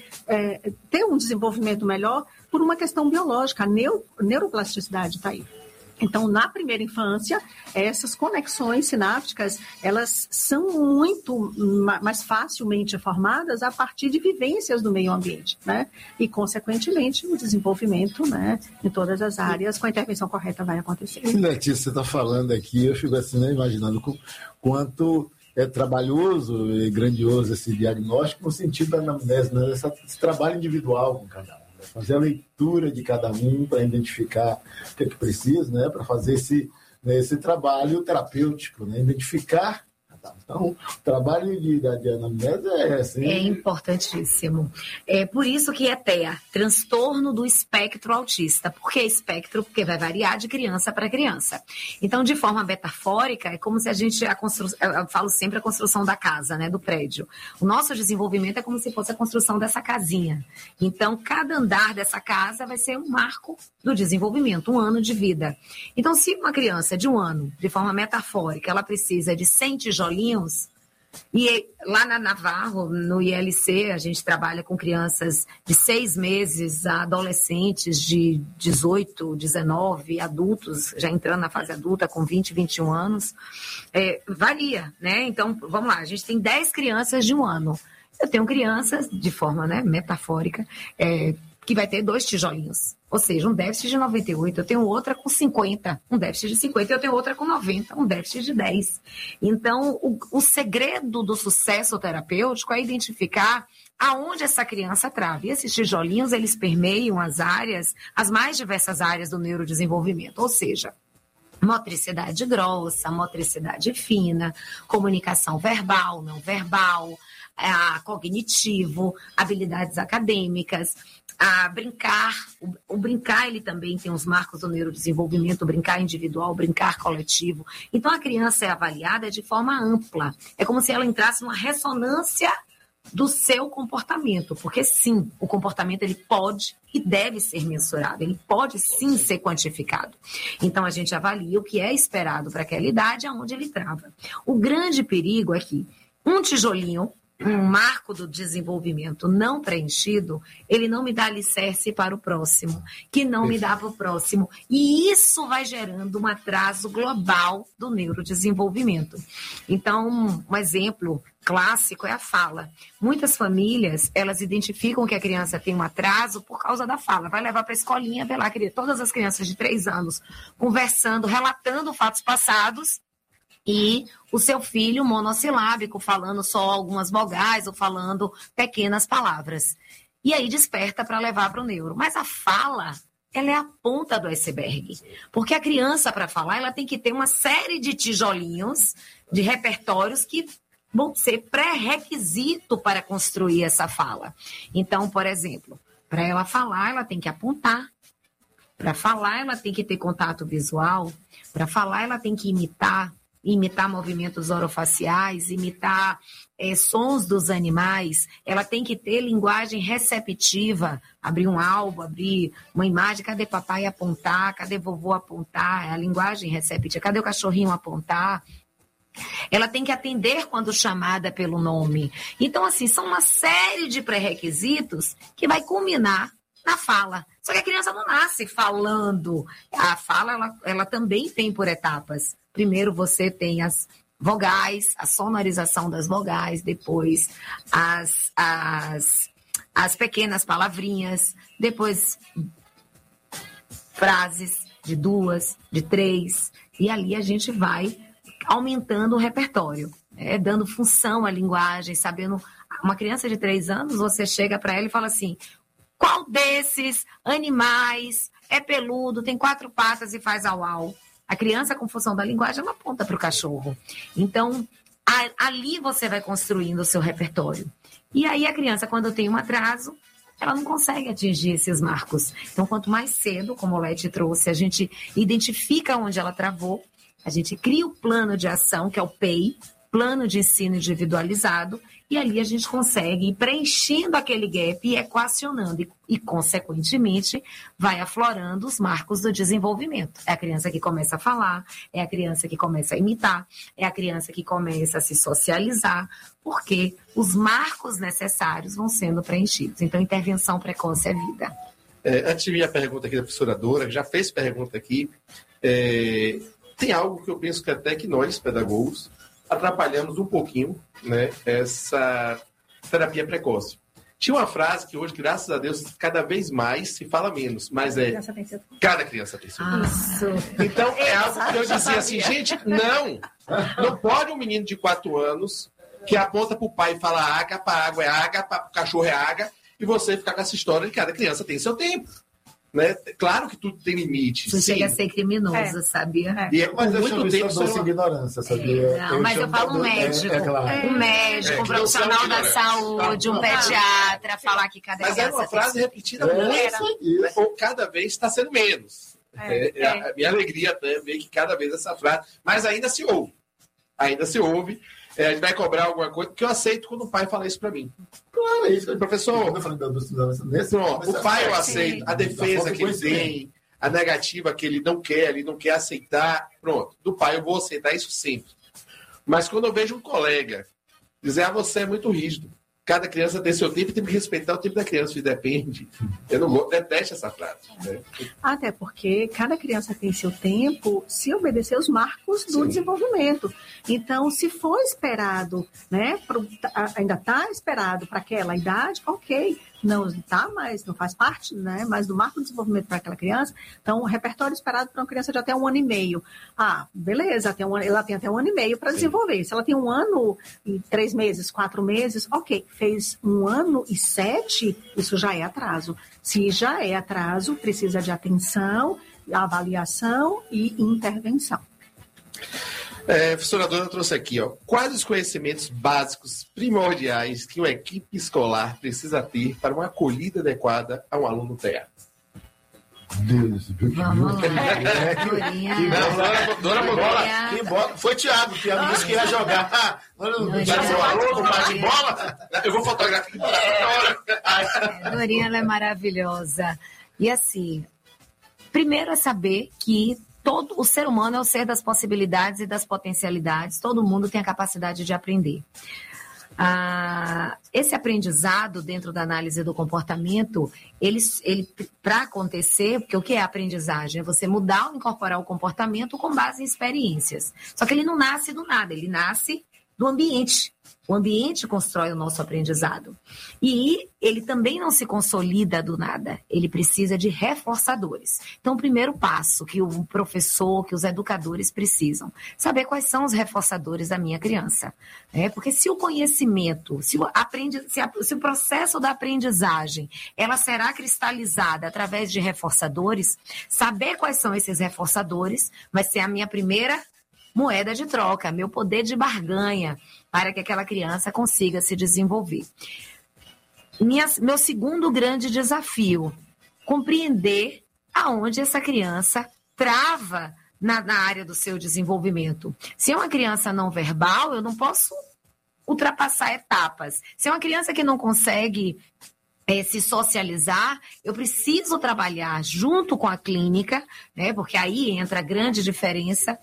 ter um desenvolvimento melhor por uma questão biológica. A neuroplasticidade está aí. Então, na primeira infância, essas conexões sinápticas, elas são muito mais facilmente formadas a partir de vivências do meio ambiente, né? E, consequentemente, o desenvolvimento, né, em todas as áreas, com a intervenção correta, vai acontecer. Letícia, você está falando aqui, eu fico assim, né, imaginando quanto é trabalhoso e grandioso esse diagnóstico no sentido da anamnese, né? Esse trabalho individual com cada um. Fazer a leitura de cada um para identificar o que é que precisa, né, para fazer esse trabalho terapêutico, né, identificar. Então, o trabalho de anamnese é assim. É importantíssimo. É por isso que é TEA, transtorno do espectro autista. Por que espectro? Porque vai variar de criança para criança. Então, de forma metafórica, é como se eu falo sempre a construção da casa, né, do prédio. O nosso desenvolvimento é como se fosse a construção dessa casinha. Então, cada andar dessa casa vai ser um marco do desenvolvimento, um ano de vida. Então, se uma criança de 1 ano, de forma metafórica, ela precisa de 100 tijolinhos, e lá na Navarro, no ILC, a gente trabalha com crianças de 6 meses a adolescentes de 18, 19, adultos, já entrando na fase adulta com 20, 21 anos. Varia, né? Então, vamos lá, a gente tem 10 crianças de 1 ano. Eu tenho crianças, de forma, né, metafórica, que vai ter 2 tijolinhos. Ou seja, um déficit de 98, eu tenho outra com 50, um déficit de 50, eu tenho outra com 90, um déficit de 10. Então, o segredo do sucesso terapêutico é identificar aonde essa criança trava. E esses tijolinhos, eles permeiam as mais diversas áreas do neurodesenvolvimento. Ou seja, motricidade grossa, motricidade fina, comunicação verbal, não verbal, cognitivo, habilidades acadêmicas, a brincar. O brincar, ele também tem os marcos do neurodesenvolvimento, o brincar individual, o brincar coletivo. Então, a criança é avaliada de forma ampla. É como se ela entrasse numa ressonância do seu comportamento, porque sim, o comportamento ele pode e deve ser mensurado, ele pode sim ser quantificado. Então, a gente avalia o que é esperado para aquela idade, aonde ele trava. O grande perigo é que um tijolinho, um marco do desenvolvimento não preenchido, ele não me dá alicerce para o próximo, que não me dá para o próximo. E isso vai gerando um atraso global do neurodesenvolvimento. Então, um exemplo clássico é a fala. Muitas famílias, elas identificam que a criança tem um atraso por causa da fala. Vai levar para a escolinha, ver lá todas as crianças de 3 anos conversando, relatando fatos passados, e o seu filho monossilábico, falando só algumas vogais ou falando pequenas palavras. E aí desperta para levar para o neuro. Mas a fala, ela é a ponta do iceberg. Porque a criança, para falar, ela tem que ter uma série de tijolinhos, de repertórios que vão ser pré-requisito para construir essa fala. Então, por exemplo, para ela falar, ela tem que apontar. Para falar, ela tem que ter contato visual. Para falar, ela tem que imitar movimentos orofaciais, imitar sons dos animais. Ela tem que ter linguagem receptiva, abrir um álbum, abrir uma imagem, cadê papai apontar, cadê vovô apontar, a linguagem receptiva, cadê o cachorrinho apontar. Ela tem que atender quando chamada pelo nome. Então, assim, são uma série de pré-requisitos que vai culminar na fala. Só que a criança não nasce falando. A fala, ela também tem por etapas. Primeiro você tem as vogais, a sonorização das vogais, depois as pequenas palavrinhas, depois frases de 2, de 3, e ali a gente vai aumentando o repertório, dando função à linguagem, sabendo. Uma criança de 3 anos, você chega para ela e fala assim: qual desses animais é peludo, tem 4 patas e faz au-au? A criança, com função da linguagem, ela aponta para o cachorro. Então, ali você vai construindo o seu repertório. E aí a criança, quando tem um atraso, ela não consegue atingir esses marcos. Então, quanto mais cedo, como o Leti trouxe, a gente identifica onde ela travou, a gente cria o plano de ação, que é o PEI, Plano de Ensino Individualizado, e ali a gente consegue ir preenchendo aquele gap e equacionando, e consequentemente, vai aflorando os marcos do desenvolvimento. É a criança que começa a falar, é a criança que começa a imitar, é a criança que começa a se socializar, porque os marcos necessários vão sendo preenchidos. Então, intervenção precoce é vida. Antes de vir a pergunta aqui da professora Dora, que já fez pergunta aqui, tem algo que eu penso que até que nós, pedagogos, atrapalhamos um pouquinho, né, essa terapia precoce. Tinha uma frase que hoje, graças a Deus, cada vez mais se fala menos, mas cada criança tem seu tempo. Então, é algo que eu dizia assim, gente, não pode um menino de 4 anos que aponta para o pai e fala água, para água é água, para o cachorro é água, e você ficar com essa história de cada criança tem seu tempo. Né? Claro que tudo tem limite. Isso chega a ser criminoso, sabia? E por muito tempo isso é ignorância, sabia? Não, mas eu falo um médico. Um médico, um profissional da saúde, um pediatra, falar que cada criança... Mas é uma frase repetida muito. Ou cada vez está sendo menos. A minha alegria até ver que cada vez essa frase... Mas ainda se ouve. Ainda se ouve. A gente vai cobrar alguma coisa, porque eu aceito quando o pai fala isso para mim. Claro, é isso. Professor, o pai eu aceito, a defesa que ele tem, a negativa que ele não quer aceitar, pronto. Do pai eu vou aceitar isso sempre. Mas quando eu vejo um colega dizer, você é muito rígido, cada criança tem seu tempo e tem que respeitar o tempo da criança, isso depende. Eu não detesto essa frase. Né? Até porque cada criança tem seu tempo se obedecer os marcos do desenvolvimento. Então, se for esperado, né, ainda está esperado para aquela idade, ok. Não está, mas não faz parte, né, mas do marco de desenvolvimento para aquela criança. Então, o repertório esperado para uma criança de até 1 ano e meio. Beleza, ela tem até 1 ano e meio para desenvolver. Se ela tem 1 ano e 3 meses, 4 meses, ok. Fez 1 ano e 7, isso já é atraso. Se já é atraso, precisa de atenção, avaliação e intervenção. A professora Dora trouxe aqui, quais os conhecimentos básicos primordiais que uma equipe escolar precisa ter para uma acolhida adequada a um aluno TEA? Foi Thiago que disse que ia jogar. Eu vou fotografar. Dorinha, ela é maravilhosa. E assim, primeiro é saber que todo o ser humano é o ser das possibilidades e das potencialidades. Todo mundo tem a capacidade de aprender. Esse aprendizado dentro da análise do comportamento, ele para acontecer, porque o que é aprendizagem? É você mudar ou incorporar o comportamento com base em experiências. Só que ele não nasce do nada, ele nasce do ambiente. O ambiente constrói o nosso aprendizado. E ele também não se consolida do nada. Ele precisa de reforçadores. Então, o primeiro passo que o professor, que os educadores precisam, saber quais são os reforçadores da minha criança. Porque se o conhecimento, se o processo da aprendizagem, ela será cristalizada através de reforçadores, saber quais são esses reforçadores vai ser a minha primeira moeda de troca, meu poder de barganha para que aquela criança consiga se desenvolver. Meu segundo grande desafio, compreender aonde essa criança trava na área do seu desenvolvimento. Se é uma criança não verbal, eu não posso ultrapassar etapas. Se é uma criança que não consegue se socializar, eu preciso trabalhar junto com a clínica, né? Porque aí entra a grande diferença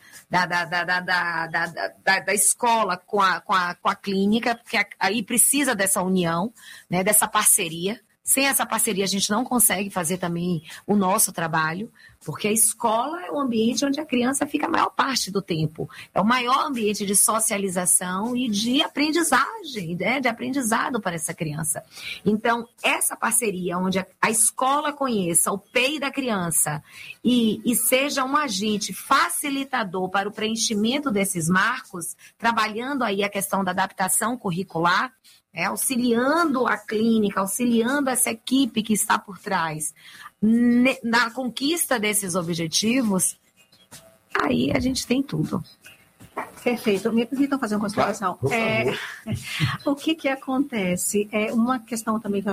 da escola com a clínica, porque aí precisa dessa união, né? Dessa parceria. Sem essa parceria, a gente não consegue fazer também o nosso trabalho, porque a escola é o ambiente onde a criança fica a maior parte do tempo. É o maior ambiente de socialização e de aprendizagem, né? De aprendizado para essa criança. Então, essa parceria, onde a escola conheça o PEI da criança e seja um agente facilitador para o preenchimento desses marcos, trabalhando aí a questão da adaptação curricular, auxiliando a clínica, auxiliando essa equipe que está por trás na conquista desses objetivos, aí a gente tem tudo. Perfeito. Me permitam fazer uma consideração. Claro, o que acontece? É uma questão também que eu